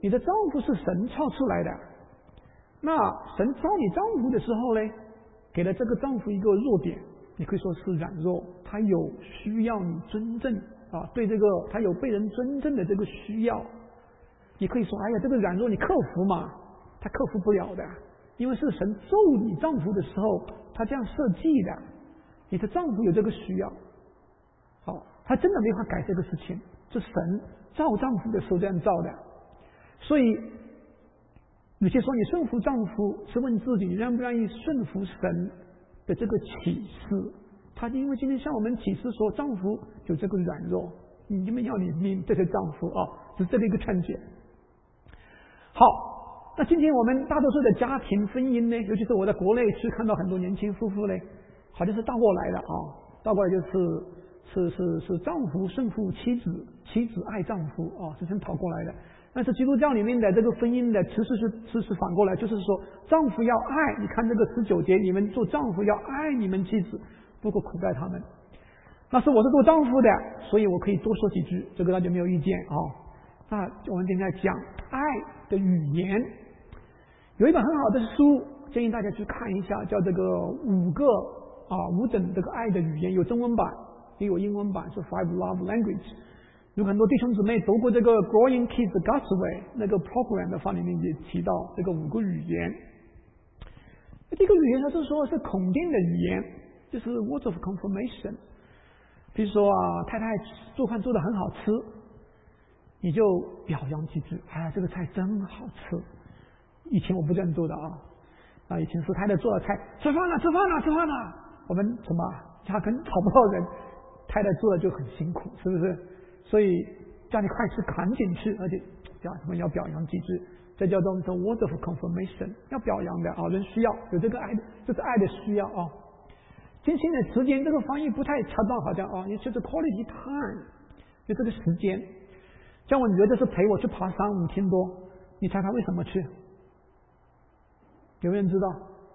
Speaker 1: 你的丈夫是神造出来的，那神造你丈夫的时候呢，给了这个丈夫一个弱点，你可以说是软弱，他有需要你尊正啊，对这个他有被人尊正的这个需要，你可以说，哎呀，这个软弱你克服嘛，他克服不了的，因为是神造你丈夫的时候，他这样设计的，你的丈夫有这个需要，好，他真的没法改这个事情，是神造丈夫的时候这样造的，所以有些说你顺服丈夫是问自己愿不愿意顺服神的这个启示，他因为今天向我们启示说丈夫有这个软弱，你们要你命这些丈夫啊，是这个一个劝解。好，那今天我们大多数的家庭婚姻呢，尤其是我在国内去看到很多年轻夫妇呢，好像是倒过来的啊，倒过来就是是是是丈夫顺服妻子，妻子爱丈夫啊，是这样倒过来的。但是基督教里面的这个婚姻的词是是是反过来，就是说丈夫要爱，你看这个十九节，你们做丈夫要爱你们妻子，不可苦待他们。那是我是做丈夫的，所以我可以多说几句，这个大家没有意见啊。那我们今天讲爱的语言，有一本很好的书，建议大家去看一下，叫这个五个啊五种这个爱的语言，有中文版也有英文版，是 Five Love Language。有很多弟兄姊妹读过这个 Growing Kids Gospel 那个 program 的话，里面也提到这个五个语言。这个语言它是说是肯定的语言，就是 words of confirmation。比如说啊，太太做饭做得很好吃，你就表扬几句，哎呀，这个菜真好吃。以前我不这样做的啊，啊，以前是太太做的菜，吃饭了，吃饭了，吃饭了，我们什么压根找不到人，太太做的就很辛苦，是不是？所以叫你快吃，赶紧吃，而且叫什么要表扬几句，这叫做 the word of confirmation， 要表扬的啊，人需要有这个爱的，这是爱的需要啊。今天的时间这个翻译不太恰当，好像啊，也就是 quality time， 就这个时间。像我女儿就是陪我去爬山五天多，你猜她为什么去？有没有人知道？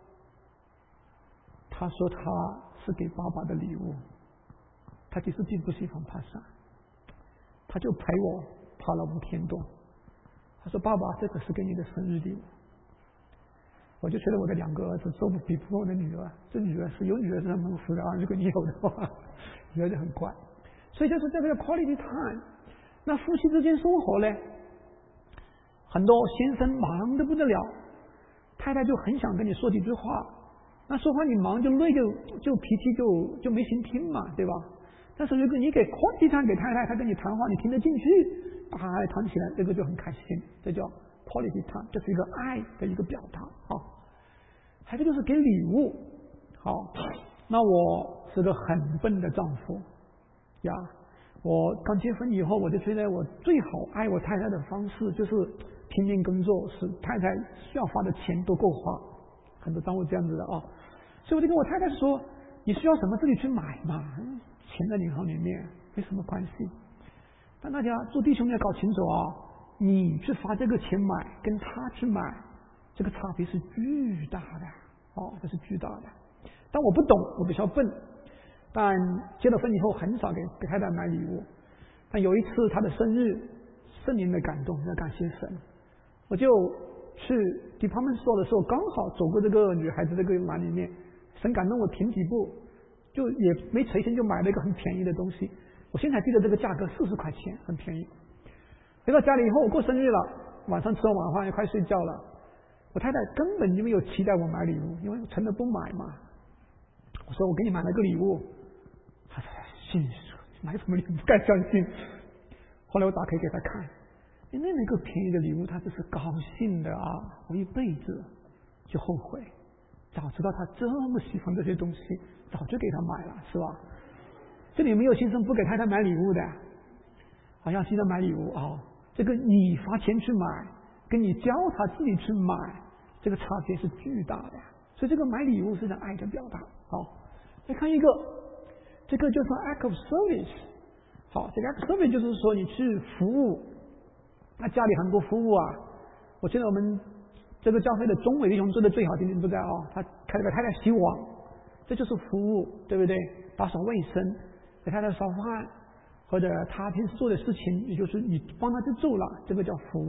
Speaker 1: 她说她是给爸爸的礼物，她其实并不喜欢爬山。他就陪我爬了五天多，他说：“爸爸，这个是给你的生日礼物。”我就觉得我的两个儿子都不比不过我的女儿，这女儿是有女儿是很蒙福的啊，如果你有的话，女儿就很乖。所以就是这个 quality time。那夫妻之间生活呢，很多先生忙得不得了，太太就很想跟你说几句话，那说话你忙就累就就脾气就就没心听嘛，对吧？但是如果你给 quality time 给太太，她跟你谈话你听得进去，啊，谈起来这个就很开心，这叫 quality time， 这是一个爱的一个表达啊。还有就是给礼物，好，那我是个很笨的丈夫呀，我刚结婚以后，我就觉得我最好爱我太太的方式就是拼命工作，使太太需要花的钱都够花，很多丈夫这样子的啊，所以我就跟我太太说，你需要什么自己去买嘛。钱在银行里面没什么关系，但大家做弟兄要搞清楚啊，你去花这个钱买跟他去买，这个差别是巨大的哦，这是巨大的。但我不懂，我比较笨，但结了婚以后很少给给太太买礼物。但有一次她的生日，圣灵的感动，要感谢神，我就去 department store 的时候，刚好走过这个女孩子这个栏里面，神感动我停几步。就也没存钱，就买了一个很便宜的东西。我现在还记得这个价格四十块钱，很便宜。回到家里以后，我过生日了，晚上吃完晚饭也快睡觉了。我太太根本就没有期待我买礼物，因为我从来不买嘛。我说我给你买了个礼物，她说信买什么礼物不敢相信。后来我打开给她看，因为那个便宜的礼物，她就是高兴的啊，我一辈子就后悔。早知道他这么喜欢这些东西，早就给他买了，是吧？这里没有先生不给太太买礼物的，好像记得买礼物啊、哦。这个你花钱去买，跟你教他自己去买，这个差别是巨大的。所以这个买礼物是在爱的表达。好，再看一个，这个就是 act of service。好，这个 act of service 就是说你去服务。那家里很多服务啊，我记得我们。这个教会的中委弟兄做的最好，今天不在啊、哦，他开了个太太洗碗，这就是服务，对不对？打扫卫生，给太太烧饭，或者他平时做的事情，也就是你帮他去做了，这个叫服务。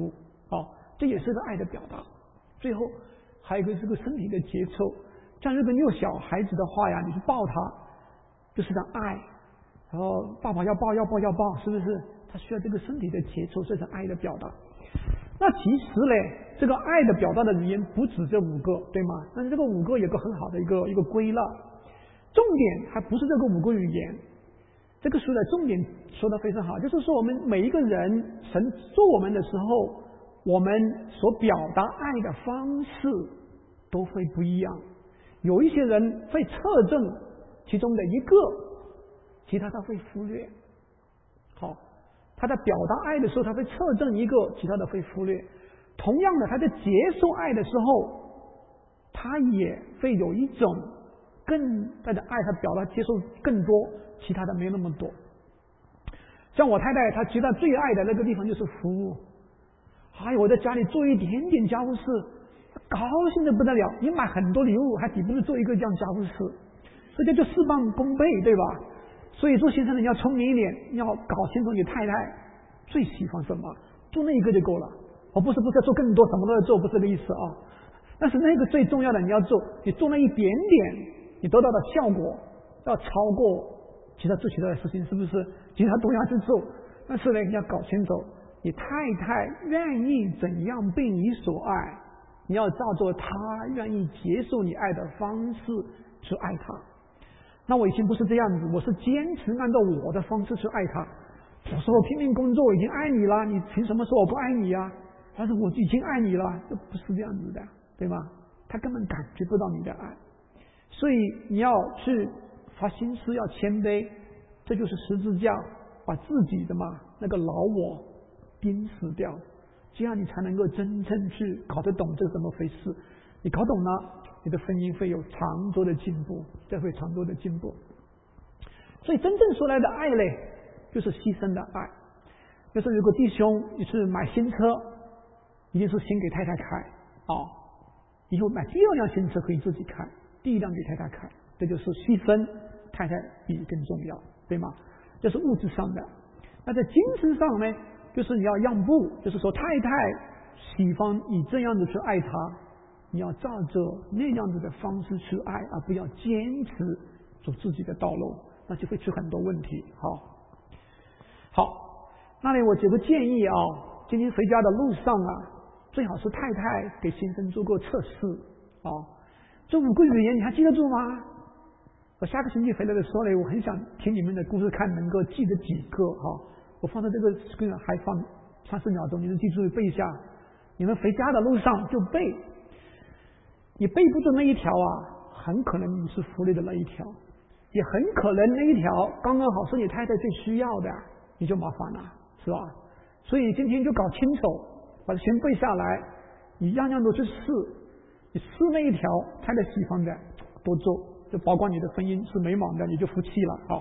Speaker 1: 好，这也是个爱的表达。最后还有一个这个身体的接触，像如果你有小孩子的话呀，你去抱他，就是种爱，然后爸爸要抱要抱要抱，是不是？他需要这个身体的接触，这是爱的表达。那其实呢，这个爱的表达的语言不止这五个，对吗？但是这个五个有个很好的一个一个归纳，重点还不是这个五个语言。这个书的重点说得非常好，就是说我们每一个人，神做我们的时候，我们所表达爱的方式都会不一样。有一些人会侧重其中的一个，其他他会忽略。好，他在表达爱的时候，他会侧重一个，其他的会忽略。同样的，他在接受爱的时候，他也会有一种更大的爱，他表达接受更多，其他的没那么多。像我太太，她觉得最爱的那个地方就是服务。哎，我在家里做一点点家务事，高兴的不得了。你买很多礼物，还抵不住做一个这样家务事，所以这就事半功倍，对吧？所以做先生的你要聪明一点，要搞清楚你太太最喜欢什么，做那一个就够了。我不是不是要做更多，什么都要做，不是这个意思啊。但是那个最重要的你要做，你做那一点点，你得到的效果要超过其他做其他的事情，是不是？其他都要去做，但是呢，你要搞清楚，你太太愿意怎样被你所爱，你要照着她愿意接受你爱的方式去爱她。那我已经不是这样子，我是坚持按照我的方式去爱她。我说我拼命工作，我已经爱你了，你凭什么说我不爱你啊？但是我已经爱你了，这不是这样子的，对吗？他根本感觉不到你的爱，所以你要去发心思，要谦卑，这就是十字架，把自己的嘛那个老我钉死掉，这样你才能够真正去搞得懂这是怎么回事。你搞懂了，你的婚姻会有长久的进步，这会长久的进步。所以真正说来的爱嘞，就是牺牲的爱。就是如果弟兄你是买新车，一定是先给太太开啊、哦，以后买第二辆新车可以自己开，第一辆给太太开，这就是牺牲太太比更重要，对吗？这是物质上的。那在精神上呢，就是你要让步，就是说太太喜欢你这样子去爱她，你要照着那样子的方式去爱，而不要坚持走自己的道路，那就会出很多问题。好，好，那里我有个建议啊，今天回家的路上啊，最好是太太给先生做过测试啊。这五个语言你还记得住吗？我下个星期回来的时候呢，我很想听你们的故事，看能够记得几个哈。我放在这个 screen 还放三四秒钟，你们记住背一下。你们回家的路上就背，你背不住那一条啊，很可能你是忽略的那一条，也很可能那一条刚刚好是你太太最需要的，你就麻烦了，是吧？所以今天就搞清楚，把它全背下来，你样样都去试，你试那一条太太喜欢的多做，就包括你的婚姻是美满的，你就服气了。好，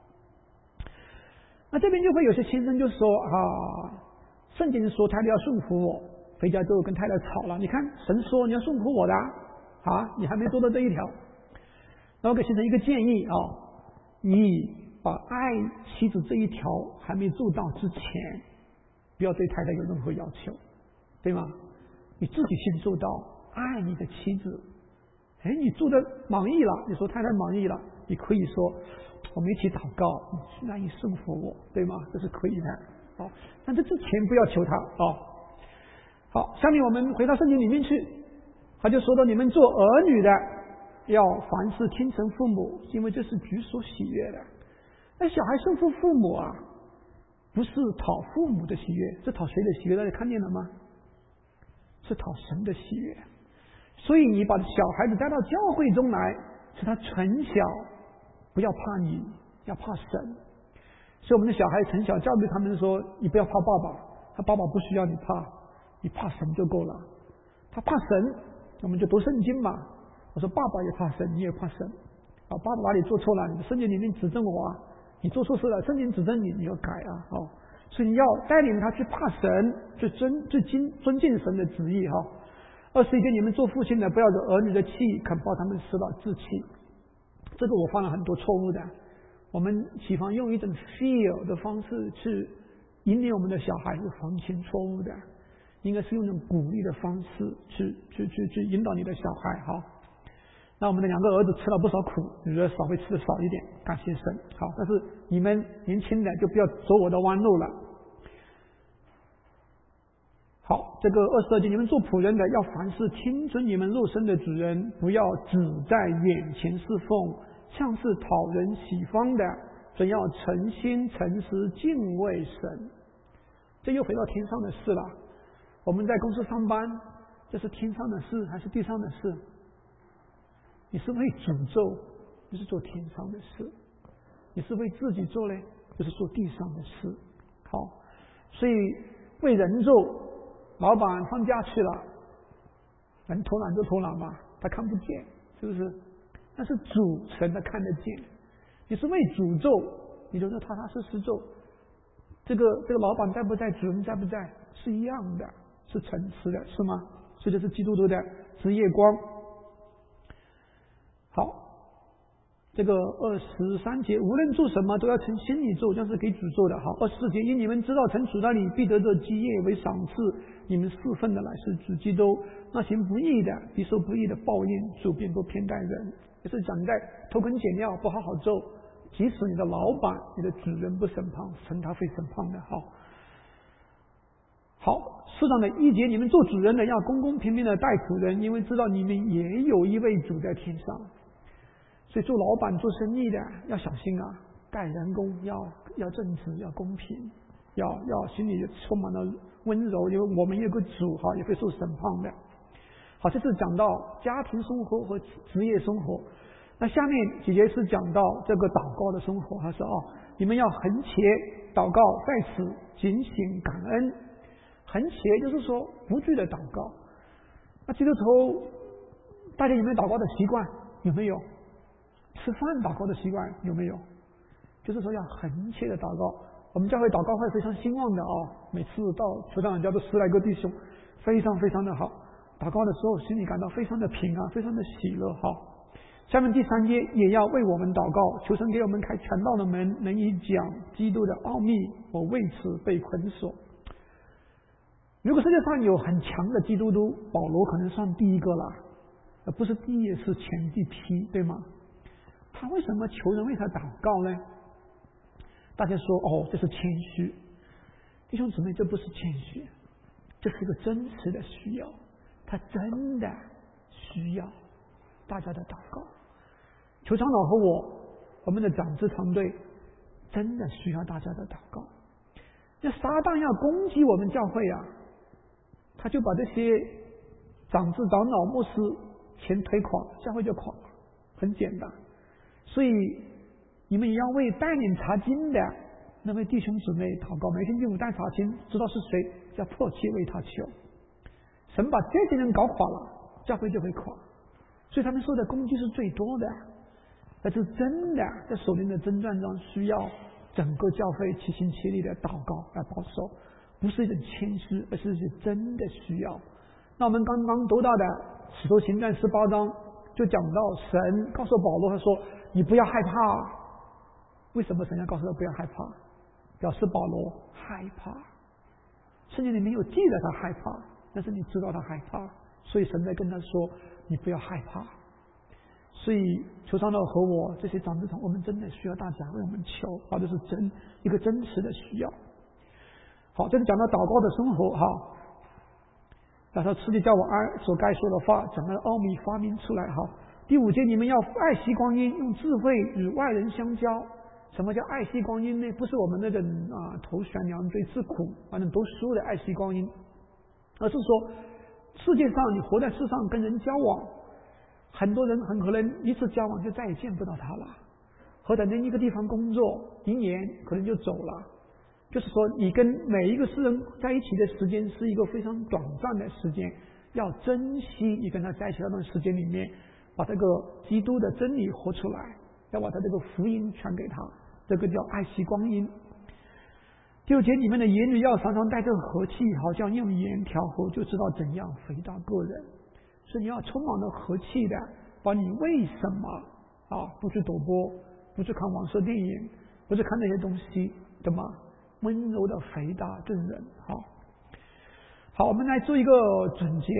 Speaker 1: 那这边就会有些先生就说啊，圣经说太太要顺服我，回家之后跟太太吵了，你看神说你要顺服我的啊，你还没做到这一条。那我给先生一个建议啊，你把爱妻子这一条还没做到之前，不要对太太有任何要求，对吗？你自己先做到爱你的妻子。哎，你做的满意了，你说太太满意了，你可以说我们一起祷告，你愿意顺服我，对吗？这是可以的。好，但这之前不要求他啊。好，下面我们回到圣经里面去，他就说到你们做儿女的要凡事听从父母，因为这是主所喜悦的。那小孩顺服父母啊，不是讨父母的喜悦，是讨谁的喜悦？大家看见了吗？是讨神的喜悦。所以你把小孩子带到教会中来，使他从小不要怕你，要怕神。所以我们的小孩从小教育他们说，你不要怕爸爸，他爸爸不需要你怕，你怕神就够了。他怕神，我们就读圣经嘛。我说爸爸也怕神，你也怕神啊！爸爸哪里做错了，你圣经里面指正我啊！你做错事了，圣经指正你，你要改啊！哦，所以你要带领他去怕神，去尊去尊尊敬神的旨意哈。二十一节，你们做父亲的不要惹儿女的气，恐怕他们失了志气。这个我犯了很多错误的，我们喜欢用一种 feel 的方式去引领我们的小孩，是完全错误的。 应该是用那种鼓励的方式去去去去引导你的小孩。好，那我们的两个儿子吃了不少苦，你说稍微吃的少一点，感谢神。好，但是你们年轻的就不要走我的弯路了。好，这个二十二节，你们做仆人的要凡事听遵你们肉身的主人，不要只在眼前侍奉，像是讨人喜欢的，总要诚心诚实敬畏神。这又回到天上的事了。我们在公司上班，这是天上的事还是地上的事？你是为主做，就是做天上的事；你是为自己做呢，就是做地上的事。好，所以为人做，老板放假去了，人偷懒就偷懒嘛，他看不见，是不是？但是主神他看得见。你是为主做，你就是踏踏实实做。这个这个老板在不在，主人在不在，是一样的，是诚实的，是吗？这就是基督徒的职业光。好，这个二十三节，无论做什么都要从心里做，像是给主做的。好，二十四节，因你们知道从主那里必得这基业为赏赐，你们侍奉的乃是主基督，那行不义的必受不义的报应，主便不偏待人。也是讲在偷工减料不好好做，即使你的老板你的主人不审判，神他会审判的。好好，适当的一节，你们做主人的要公公平平的待仆人，因为知道你们也有一位主在天上。所以做老板做生意的要小心啊，待人工要要正直，要公平，要要心里充满了温柔，因为我们有个主哈，也会受审判的。好，这是讲到家庭生活和职业生活。那下面几节是讲到这个祷告的生活，他说哦，你们要恒切祷告，在此警醒感恩。恒切就是说不住的祷告。那基督徒大家有没有祷告的习惯？有没有？吃饭祷告的习惯有没有？就是说要恒切的祷告。我们教会祷告会非常兴旺的哦，每次到酋长家都十来个弟兄，非常非常的好。祷告的时候心里感到非常的平安，非常的喜乐。好，下面第三节也要为我们祷告，求神给我们开传道的门，能以讲基督的奥秘，我为此被捆锁。如果世界上有很强的基督徒，保罗可能算第一个了，而不是第一也是前第批，对吗？他为什么求人为他祷告呢？大家说哦，这是谦虚。弟兄姊妹，这不是谦虚，这是一个真实的需要。他真的需要大家的祷告。邱长老和我，我们的长子团队真的需要大家的祷告。那撒旦要攻击我们教会啊，他就把这些长子长老牧师全推垮，教会就垮了，很简单。所以你们也要为带领查经的那位弟兄姊妹祷告，每天进午带查经，知道是谁，要迫切为他求。神把这些人搞垮了，教会就会垮，所以他们受的攻击是最多的。但是真的在属灵的征战中，需要整个教会齐心协力的祷告来保守，不是一种谦虚，而是真的需要。那我们刚刚读到的使徒行传十八章就讲到，神告诉保罗，他说你不要害怕。为什么神要告诉他不要害怕？表示保罗害怕，圣经里没有记得他害怕，但是你知道他害怕，所以神在跟他说你不要害怕。所以求长老和我这些长子长，我们真的需要大家为我们求，啊，这是真一个真实的需要。好，这是讲到祷告的生活哈。然后慈禧叫我按所该说的话，讲到奥秘发明出来哈。第五节，你们要爱惜光阴，用智慧与外人相交。什么叫爱惜光阴呢？不是我们那种啊头悬梁锥刺股，反正读书的爱惜光阴，而是说世界上你活在世上跟人交往，很多人很可能一次交往就再也见不到他了，或者在一个地方工作一年可能就走了。就是说你跟每一个世人在一起的时间是一个非常短暂的时间，要珍惜你跟他在一起那段时间里面，把这个基督的真理活出来，要把他这个福音传给他，这个叫爱惜光阴。第六节，你们的言语要常常带着和气，好像用盐调和，就知道怎样回答个人。所以你要充满了和气的，把你为什么啊不去赌博，不去看网络电影，不去看那些东西，对吗？温柔的回答证人。好， 好，我们来做一个总结。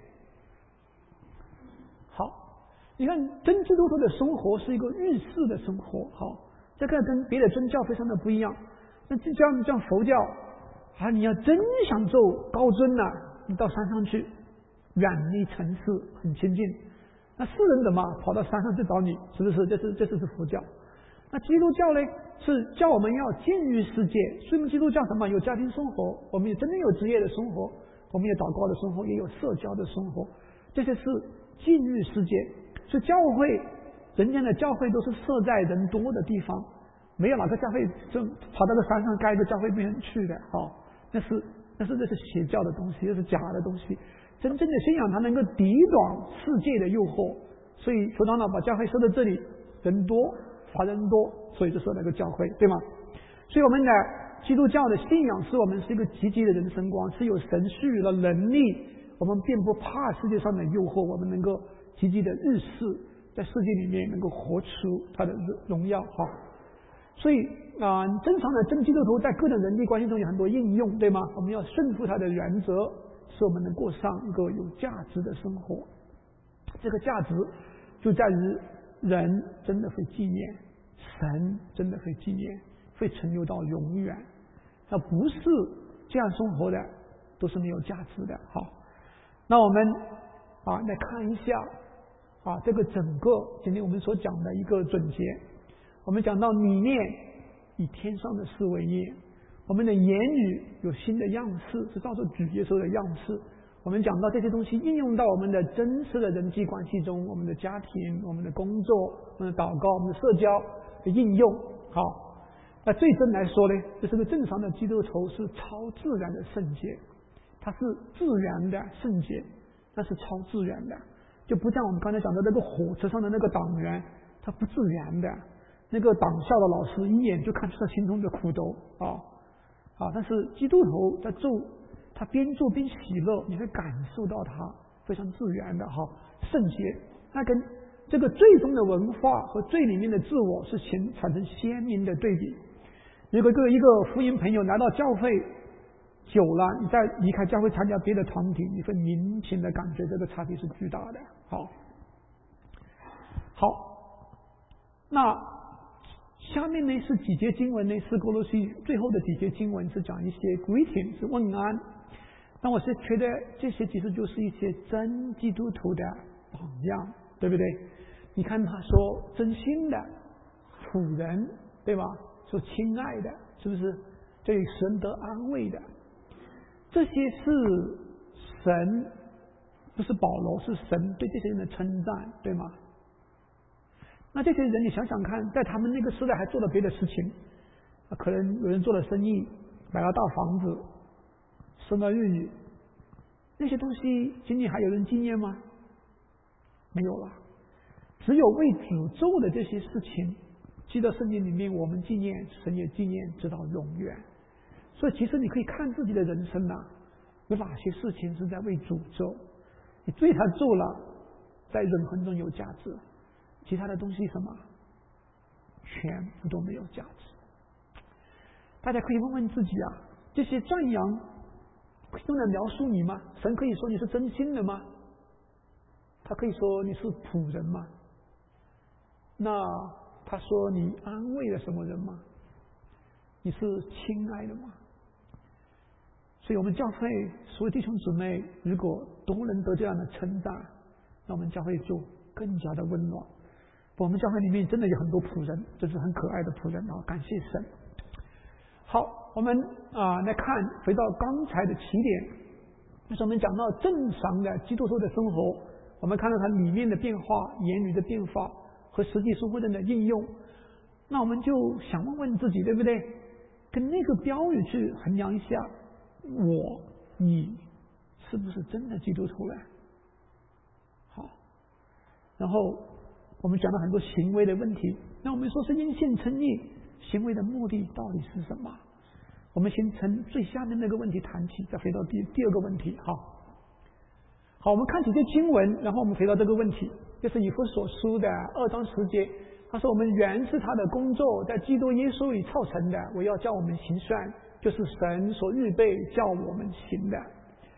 Speaker 1: 好，你看真基督徒的生活是一个日式的生活，好，这个跟别的宗教非常的不一样。那就像像佛教啊，你要真想做高僧呢、啊，你到山上去，远离城市，很亲近。那世人怎么跑到山上去找你？是不是？这是这是是佛教。那基督教呢，是叫我们要进入世界。所以我们基督教什么？有家庭生活，我们也真的有职业的生活，我们也祷告的生活，也有社交的生活，这些是进入世界。所以教会，人家的教会都是设在人多的地方，没有哪个教会就跑到个山上盖一个教会没人去的，哦，那是那是这是邪教的东西，这是假的东西。真正的信仰它能够抵挡世界的诱惑，所以求长老把教会设在这里，人多，华人多，所以就设了个教会，对吗？所以我们的基督教的信仰是我们是一个积极的人生观，是有神赐予了能力，我们并不怕世界上的诱惑，我们能够积极的日事，在世界里面能够活出他的荣耀哈。所以啊、呃，正常的真基督徒在个人人际关系中有很多应用，对吗？我们要顺服他的原则，使我们能过上一个有价值的生活。这个价值就在于人真的会纪念，神真的会纪念，会存留到永远。那不是这样生活的，都是没有价值的。好，那我们啊来看一下啊这个整个今天我们所讲的一个总结。我们讲到里面以天上的事为业，我们的言语有新的样式，是照着主耶稣的样式。我们讲到这些东西应用到我们的真实的人际关系中，我们的家庭、我们的工作、我们的祷告、我们的社交的应用。好，那最真来说呢，这是个正常的基督徒是超自然的圣洁，它是自然的圣洁，那是超自然的，就不像我们刚才讲的那个火车上的那个党员，他不自然的。那个党校的老师一眼就看出他心中的苦斗啊啊！但是基督徒在做，他边做边喜乐，你会感受到他非常自然的哈圣洁。那跟这个最终的文化和最里面的自我是形产生鲜明的对比。如果各位一个福音朋友来到教会久了，你再离开教会参加别的团体，你会明显的感觉这个差别是巨大的。好，好，那。下面呢是几节经文呢？是歌罗西最后的几节经文是讲一些 greeting， 是问安。那我是觉得这些其实就是一些真基督徒的榜样，对不对？你看他说真心的仆人，对吧？说亲爱的，是不是？这里神得安慰的，这些是神，不是保罗，是神对这些人的称赞，对吗？那这些人你想想看，在他们那个时代还做了别的事情，可能有人做了生意，买了大房子，生儿育女，那些东西今天还有人纪念吗？没有了。只有为主做的这些事情记到圣经里面，我们纪念，神也纪念，直到永远。所以其实你可以看自己的人生啊，有哪些事情是在为主做，你对他做了，在永恒中有价值，其他的东西什么全部都没有价值。大家可以问问自己啊，这些赞扬用来描述你吗？神可以说你是真心的吗？他可以说你是仆人吗？那他说你安慰了什么人吗？你是亲爱的吗？所以我们教会所有弟兄姊妹如果都能得这样的称赞，那我们教会就更加的温暖。我们教会里面真的有很多仆人，真是很可爱的仆人啊！感谢神。好，我们啊来看，回到刚才的起点，就是我们讲到正常的基督徒的生活，我们看到它里面的变化、言语的变化和实际生活中的应用。那我们就想问问自己，对不对？跟那个标语去衡量一下，我、你是不是真的基督徒了？好，然后我们讲了很多行为的问题。那我们说是因信称义，行为的目的到底是什么？我们先从最下面那个问题谈起，再回到第第二个问题。好，好，我们看几节经文，然后我们回到这个问题，就是以弗所书的二章十节。他说：“我们原是他的工作，在基督耶稣里造成的，我要叫我们行善，就是神所预备叫我们行的。”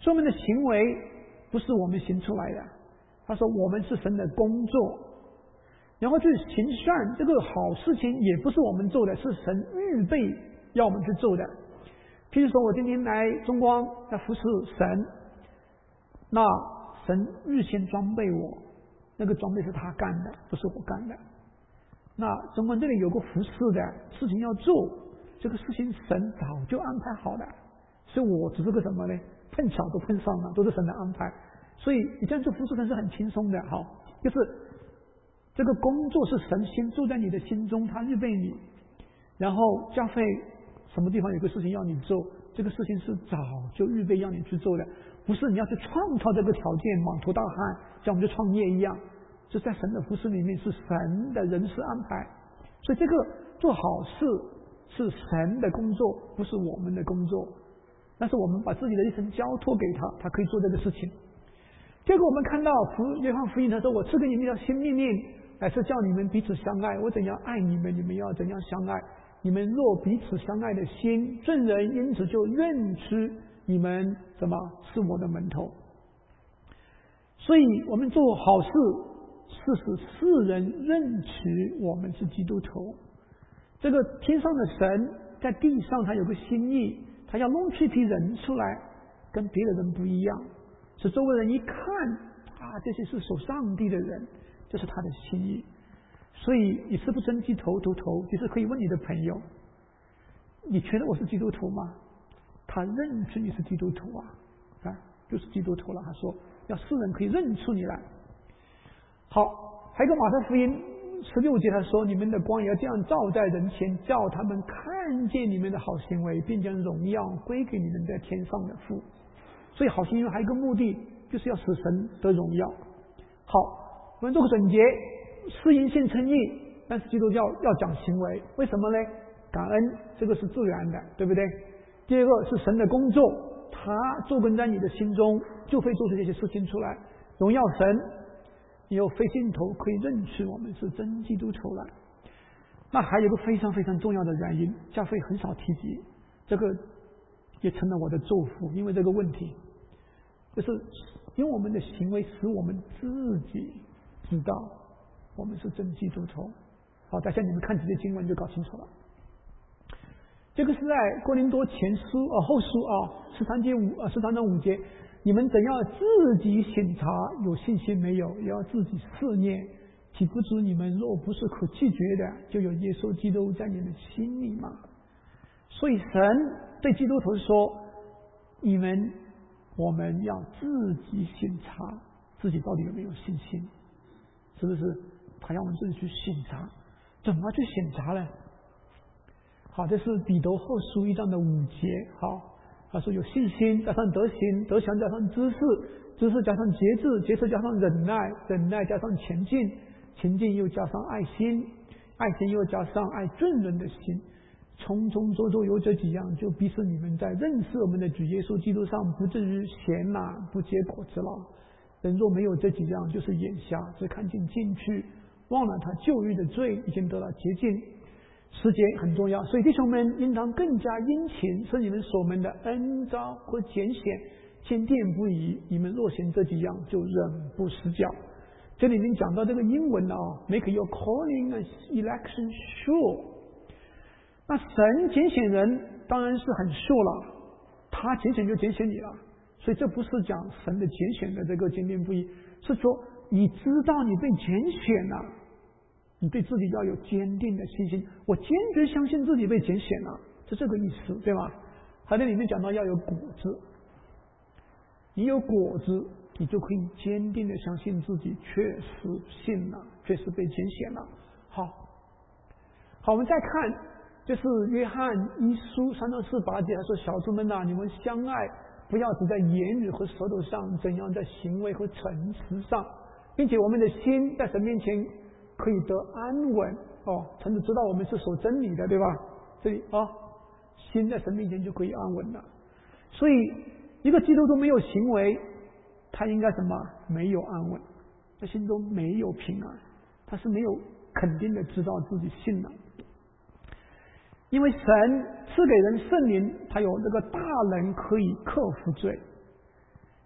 Speaker 1: 所以我们的行为不是我们行出来的。他说我们是神的工作，然后去行善，这个好事情也不是我们做的，是神预备要我们去做的。譬如说我今天来中光要服侍神，那神预先装备我，那个装备是他干的，不是我干的。那中光这里有个服侍的事情要做，这个事情神早就安排好了，所以我只是个什么呢？碰巧都碰上了，都是神的安排。所以你这样做服侍神是很轻松的，好，就是这个工作是神先住在你的心中，他预备你，然后加费什么地方有个事情要你做，这个事情是早就预备要你去做的，不是你要去创造这个条件，满头大汗像我们去创业一样。就在神的服事里面是神的人事安排，所以这个做好事是神的工作，不是我们的工作。但是我们把自己的一生交托给他，他可以做这个事情。结果我们看到福约翰福音他说，我赐给你们一条新命令，乃是叫你们彼此相爱，我怎样爱你们，你们要怎样相爱。你们若彼此相爱的心，众人因此就认出你们什么是我的门徒。所以我们做好事是使世人认识我们是基督徒。这个天上的神在地上他有个心意，他要弄出一批人出来跟别的人不一样，使周围人一看啊，这些是属上帝的人，这是他的心意。所以你是不是真基督徒，其实可以问你的朋友，你觉得我是基督徒吗？他认出你是基督徒啊，啊，就是基督徒了。他说要世人可以认出你来。好，还有个马太福音十六节，他说你们的光也要这样照在人前，叫他们看见你们的好行为，并将荣耀归给你们在天上的父。所以好行为还有一个目的，就是要使神得荣耀。好，我们做个总结，是因信称义，但是基督教要讲行为，为什么呢？感恩这个是自然的，对不对？第二个是神的工作，他做工在你的心中，就会做出这些事情出来，荣耀神。也有非信徒可以认识我们是真基督徒来。那还有一个非常非常重要的原因，教会很少提及，这个也成了我的祝福。因为这个问题，就是因为我们的行为使我们自己知道我们是真基督徒。好，大家你们看这些经文就搞清楚了。这个是在哥林多前书啊、呃、后书啊十三节五啊十三章五节。你们怎样自己审查有信心没有，也要自己试验，岂不知你们若不是可拒绝的，就有耶稣基督在你们心里吗？所以神对基督徒说，你们我们要自己审查自己到底有没有信心，是不是？他要我们自己去审查。怎么去审查呢？好，这是彼得后书一章的五节。好，他说有信心加上德行，德行加上知识，知识加上节制，节制加上忍耐，忍耐加上前进，前进又加上爱心，爱心又加上爱众人的心。从中周周有这几样，就必使你们在认识我们的主耶稣基督上不至于闲懒不结果子了。人若没有这几样，就是眼瞎，只看见进去，忘了他旧日的罪已经得了洁净。时间很重要，所以弟兄们应当更加殷勤，使你们所蒙的恩召和拣选坚定不移。你们若行这几样，就忍不死脚。这里面讲到这个英文啊 ，make your calling and election sure。那神拣选人当然是很 sure 了，他拣选就拣选你了。所以这不是讲神的拣选的这个坚定不移，是说你知道你被拣选了。你对自己要有坚定的信心，我坚决相信自己被拣选了，是这个意思，对吧？还在里面讲到要有果子，你有果子，你就可以坚定的相信自己确实信了，确实被拣选了。好，好，我们再看，就是约翰一书三到四八节，他说：“小子们呐、啊，你们相爱，不要只在言语和舌头上，怎样在行为和诚实上，并且我们的心在神面前。”可以得安稳哦，臣子知道我们是守真理的，对吧？所以啊，心在神面前就可以安稳了。所以一个基督徒没有行为，他应该什么？没有安稳，他心中没有平安，他是没有肯定的知道自己信了。因为神赐给人圣灵，他有这个大能可以克服罪。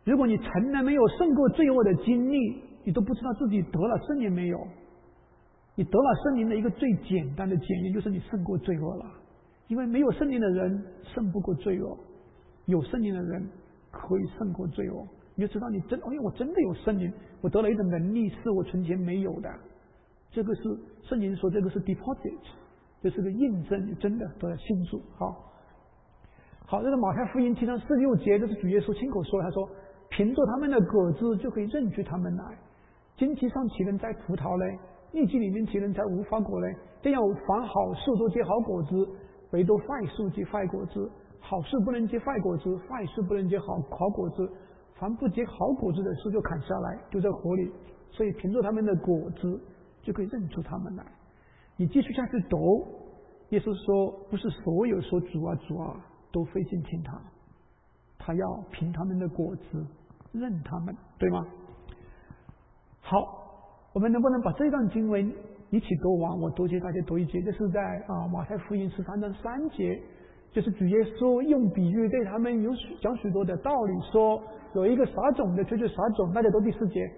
Speaker 1: 如果你从来没有胜过罪恶的经历，你都不知道自己得了圣灵没有。你得了圣灵的一个最简单的检验就是你胜过罪恶了，因为没有圣灵的人胜不过罪恶，有圣灵的人可以胜过罪恶。你就知道你真，哎，我真的有圣灵，我得了一种能力是我从前没有的。这个是圣灵说，这个是 deposit， 这是个印证，你真的得了信主。好，好，这是马太福音七章四六节，这是主耶稣亲口说，他说：“凭着他们的果子就可以认出他们来。荆棘上岂能摘葡萄嘞？蜜季里面岂能摘无花果嘞？这样凡好树都结好果子，唯独坏树结坏果子。好树不能结坏果子，坏树不能结好好果子。凡不结好果子的树就砍下来，丢在火里。所以凭着他们的果子就可以认出他们来。”你继续下去读，耶稣说，不是所有说主啊主啊都飞进天堂，他要凭他们的果子认他们，对吗？好，我们能不能把这段经文一起读完？我多谢大家读一节，这是在啊马太福音十三章三节，就是主耶稣用比喻对他们有讲许多的道理，说有一个撒种的就去撒种，大家读第四节。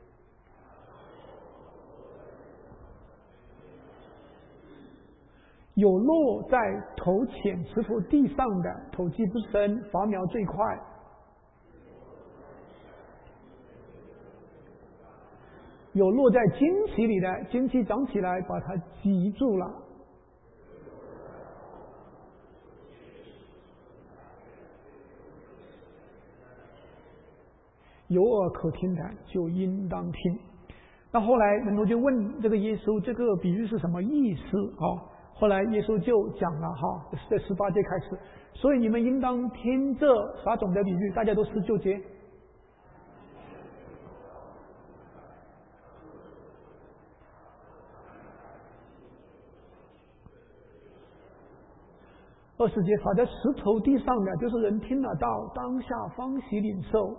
Speaker 1: 有落在头浅石头地上的，头基不深，发苗最快；有落在荆棘里的，荆棘长起来把它挤住了；有耳可听的就应当听。那后来门徒就问这个耶稣，这个比喻是什么意思啊？后来耶稣就讲了哈，在十八节开始，所以你们应当听这撒种的比喻。大家都十九节。二十节，撒在石头地上的，就是人听了道，当下欢喜领受。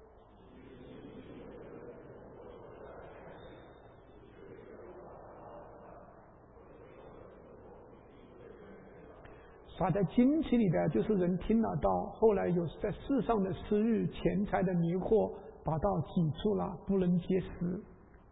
Speaker 1: 撒在荆棘里的，就是人听了道，后来有在世上的私欲、钱财的迷惑，把道挤出了，不能结实。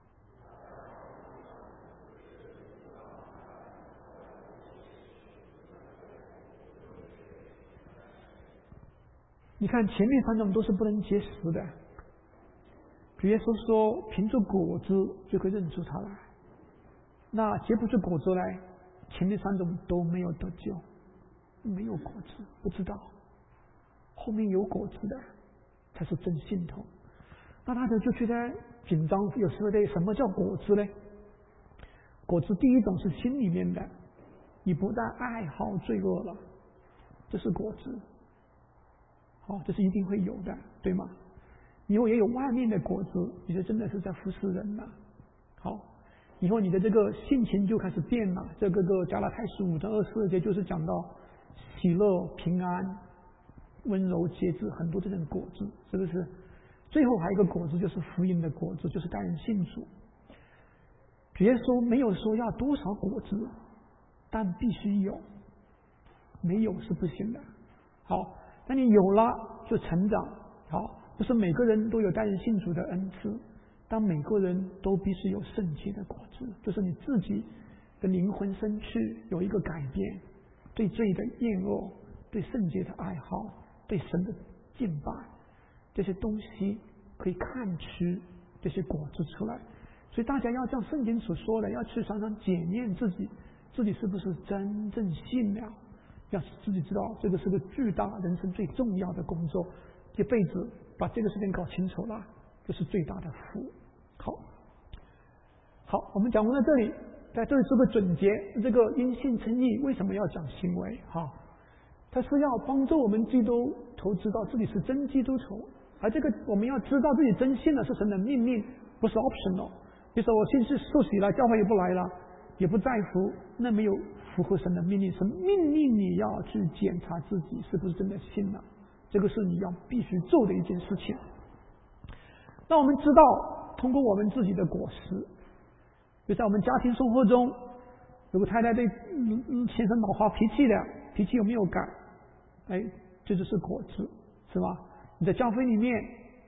Speaker 1: 你看前面三种都是不能结实的。主耶稣说，凭着果子就可以认出他来。那结不出果子来，前面三种都没有得救。没有果子不知道，后面有果子的才是真信徒。那大家就觉得紧张，有时候的什么叫果子呢？果子第一种是心里面的，你不但爱好罪恶了，这是果子。好，这是一定会有的，对吗？以后也有外面的果子，你就真的是在服侍人了。好，以后你的这个性情就开始变了。这个个加拉太书五章二十二节就是讲到喜乐、平安、温柔、节制，很多这种果子，是不是？最后还有一个果子，就是福音的果子，就是带人信主。主耶稣没有说要多少果子，但必须有，没有是不行的。好，那你有了就成长。好，不是每个人都有带人信主的恩赐，但每个人都必须有圣洁的果子，就是你自己的灵魂深处有一个改变。对罪的厌恶，对圣洁的爱好，对神的敬拜，这些东西可以看出这些果子出来。所以大家要像圣经所说的，要去常常检验自己，自己是不是真正信了，要自己知道这个是个巨大人生最重要的工作，一辈子把这个事情搞清楚了，就是最大的福。好，好，我们讲完到这里。在这里做个总结，这个因信称义为什么要讲行为？哈，它是要帮助我们基督徒知道自己是真基督徒，而这个我们要知道自己真信的是神的命令，不是 optional。比如说我信是受洗了，教会也不来了，也不在乎，那没有符合神的命令。神命令你要去检查自己是不是真的信了，这个是你要必须做的一件事情。那我们知道，通过我们自己的果实。就在我们家庭生活中，如果太太对先生老发脾气的，脾气有没有改？哎，这就是果子，是吧？你在教会里面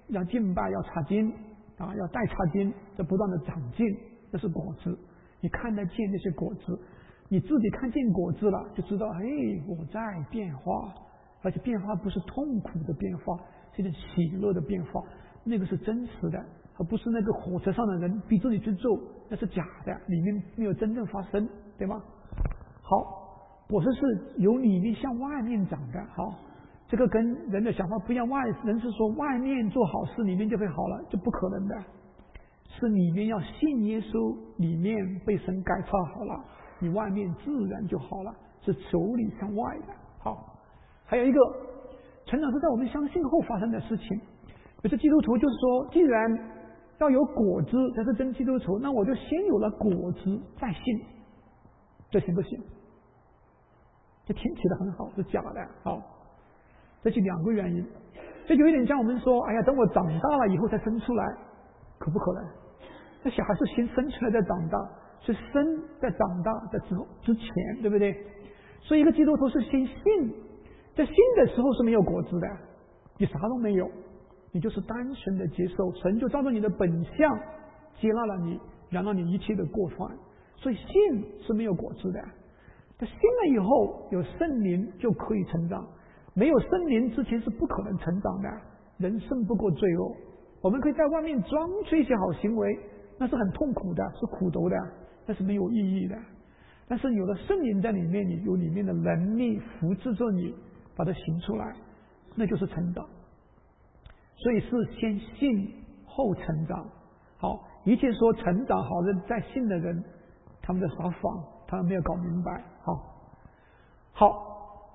Speaker 1: 要敬拜，要查经啊，要带查经，这不断的长进，这是果子。你看得见这些果子，你自己看见果子了，就知道，哎，我在变化，而且变化不是痛苦的变化，是一种喜乐的变化，那个是真实的，而不是那个火车上的人逼自己去做，那是假的，里面没有真正发生，对吗？好，果实是由里面向外面长的。好，这个跟人的想法不一样，外人是说外面做好事，里面就会好了，这不可能的。是里面要信耶稣，里面被神改造好了，你外面自然就好了，是由里向外的。好，还有一个成长是在我们相信后发生的事情。有些基督徒就是说，既然要有果子才是真基督徒，那我就先有了果子再信，这行不行？这听起来很好，是假的。好，这是两个原因。这有一点像我们说，哎呀，等我长大了以后才生出来，可不可能？那小孩是先生出来再长大，是生在长大的之后之前，对不对？所以一个基督徒是先信，在信的时候是没有果子的，你啥都没有，你就是单纯的接受，神就照着你的本相接纳了你，然后你一切的过犯，所以信是没有果子的。但信了以后有圣灵就可以成长，没有圣灵之前是不可能成长的。人胜不过罪恶，我们可以在外面装出一些好行为，那是很痛苦的，是苦毒的，那是没有意义的。但是有了圣灵在里面，你有里面的能力扶持着你把它行出来，那就是成长。所以是先信后成长。好，一切说成长好的在信的人，他们在撒谎，他们没有搞明白。好，好，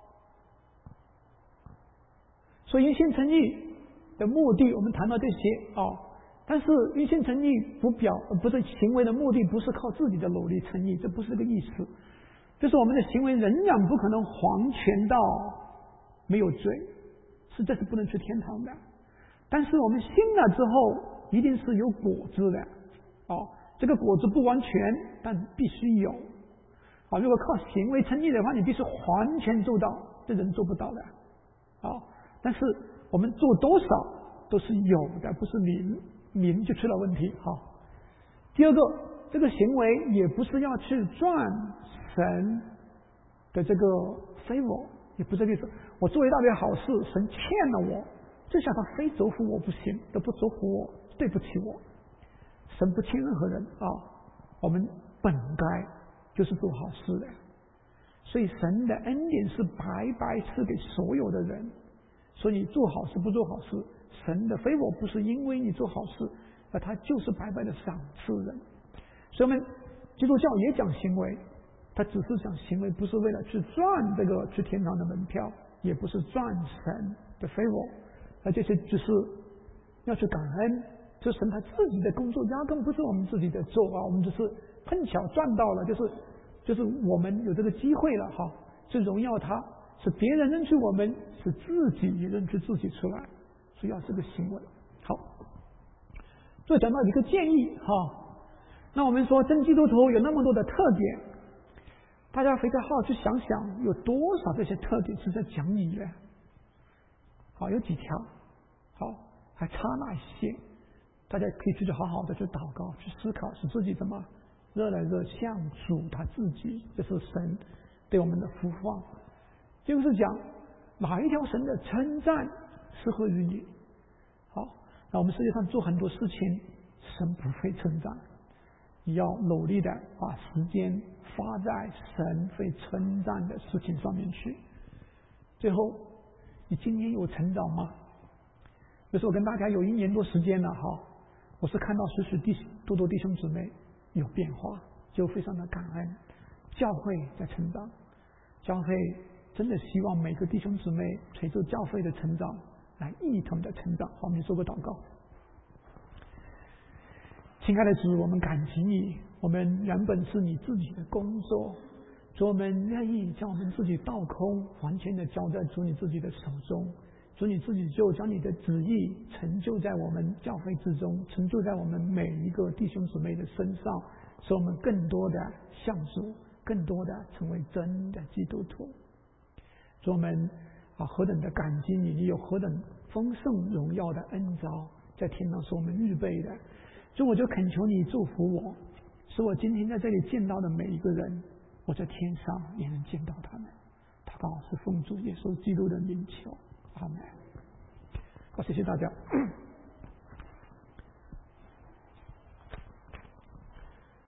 Speaker 1: 所以因信称义的目的，我们谈到这些啊、哦。但是因信称义不表不是行为的目的，不是靠自己的努力称义，这不是这个意思。就是我们的行为仍然不可能黄泉到没有罪，是这是不能去天堂的。但是我们信了之后，一定是有果子的，哦，这个果子不完全，但必须有。啊，如果靠行为称义的话，你必须完全做到，这人做不到的。啊，但是我们做多少都是有的，不是零，零就出了问题。好，第二个，这个行为也不是要去赚神的这个 favor， 也不是这个意思。我做一大堆好事，神欠了我。这下他非折服我不行，都不折服我，对不起我。神不欠任何人啊，我们本该就是做好事的。所以神的恩典是白白赐给所有的人。所以你做好事不做好事，神的favor不是因为你做好事，而他就是白白的赏赐人。所以我们基督教也讲行为，他只是讲行为，不是为了去赚这个去天堂的门票，也不是赚神的 favor。而这些只是要去感恩，这是神他自己的工作，压根不是我们自己的做啊，我们只是碰巧赚到了，就是就是我们有这个机会了哈，去荣耀他，是别人认出我们，是自己也认出自己出来，所以要这个行为。好，最后讲到一个建议哈，那我们说真基督徒有那么多的特点，大家非常好去想想，有多少这些特点是在讲你的？好，有几条，好，还差哪些？大家可以去好好的去祷告，去思考，使自己怎么热来热向主他自己，这是神对我们的呼唤。就是讲哪一条神的称赞适合于你。好，那我们世界上做很多事情，神不会称赞，你要努力的把时间花在神会称赞的事情上面去。最后，你今年有成长吗？就是我跟大家有一年多时间了哈，我是看到许许弟多多弟兄姊妹有变化，就非常的感恩。教会在成长，教会真的希望每个弟兄姊妹随着教会的成长来一同的成长。好，我们就做个祷告。亲爱的主，我们感激你，我们原本是你自己的工作，主，我们愿意将我们自己倒空，完全的交在主你自己的手中。主你自己就将你的旨意成就在我们教会之中，成就在我们每一个弟兄姊妹的身上，使我们更多的向主，更多的成为真的基督徒。主，我们啊何等的感激你，你有何等丰盛荣耀的恩召， 在天堂是我们预备的。所以我就恳求你祝福我，使我今天在这里见到的每一个人，我在天上也能见到他们。祷告是奉主耶稣基督的名求，阿门。好，谢谢大家。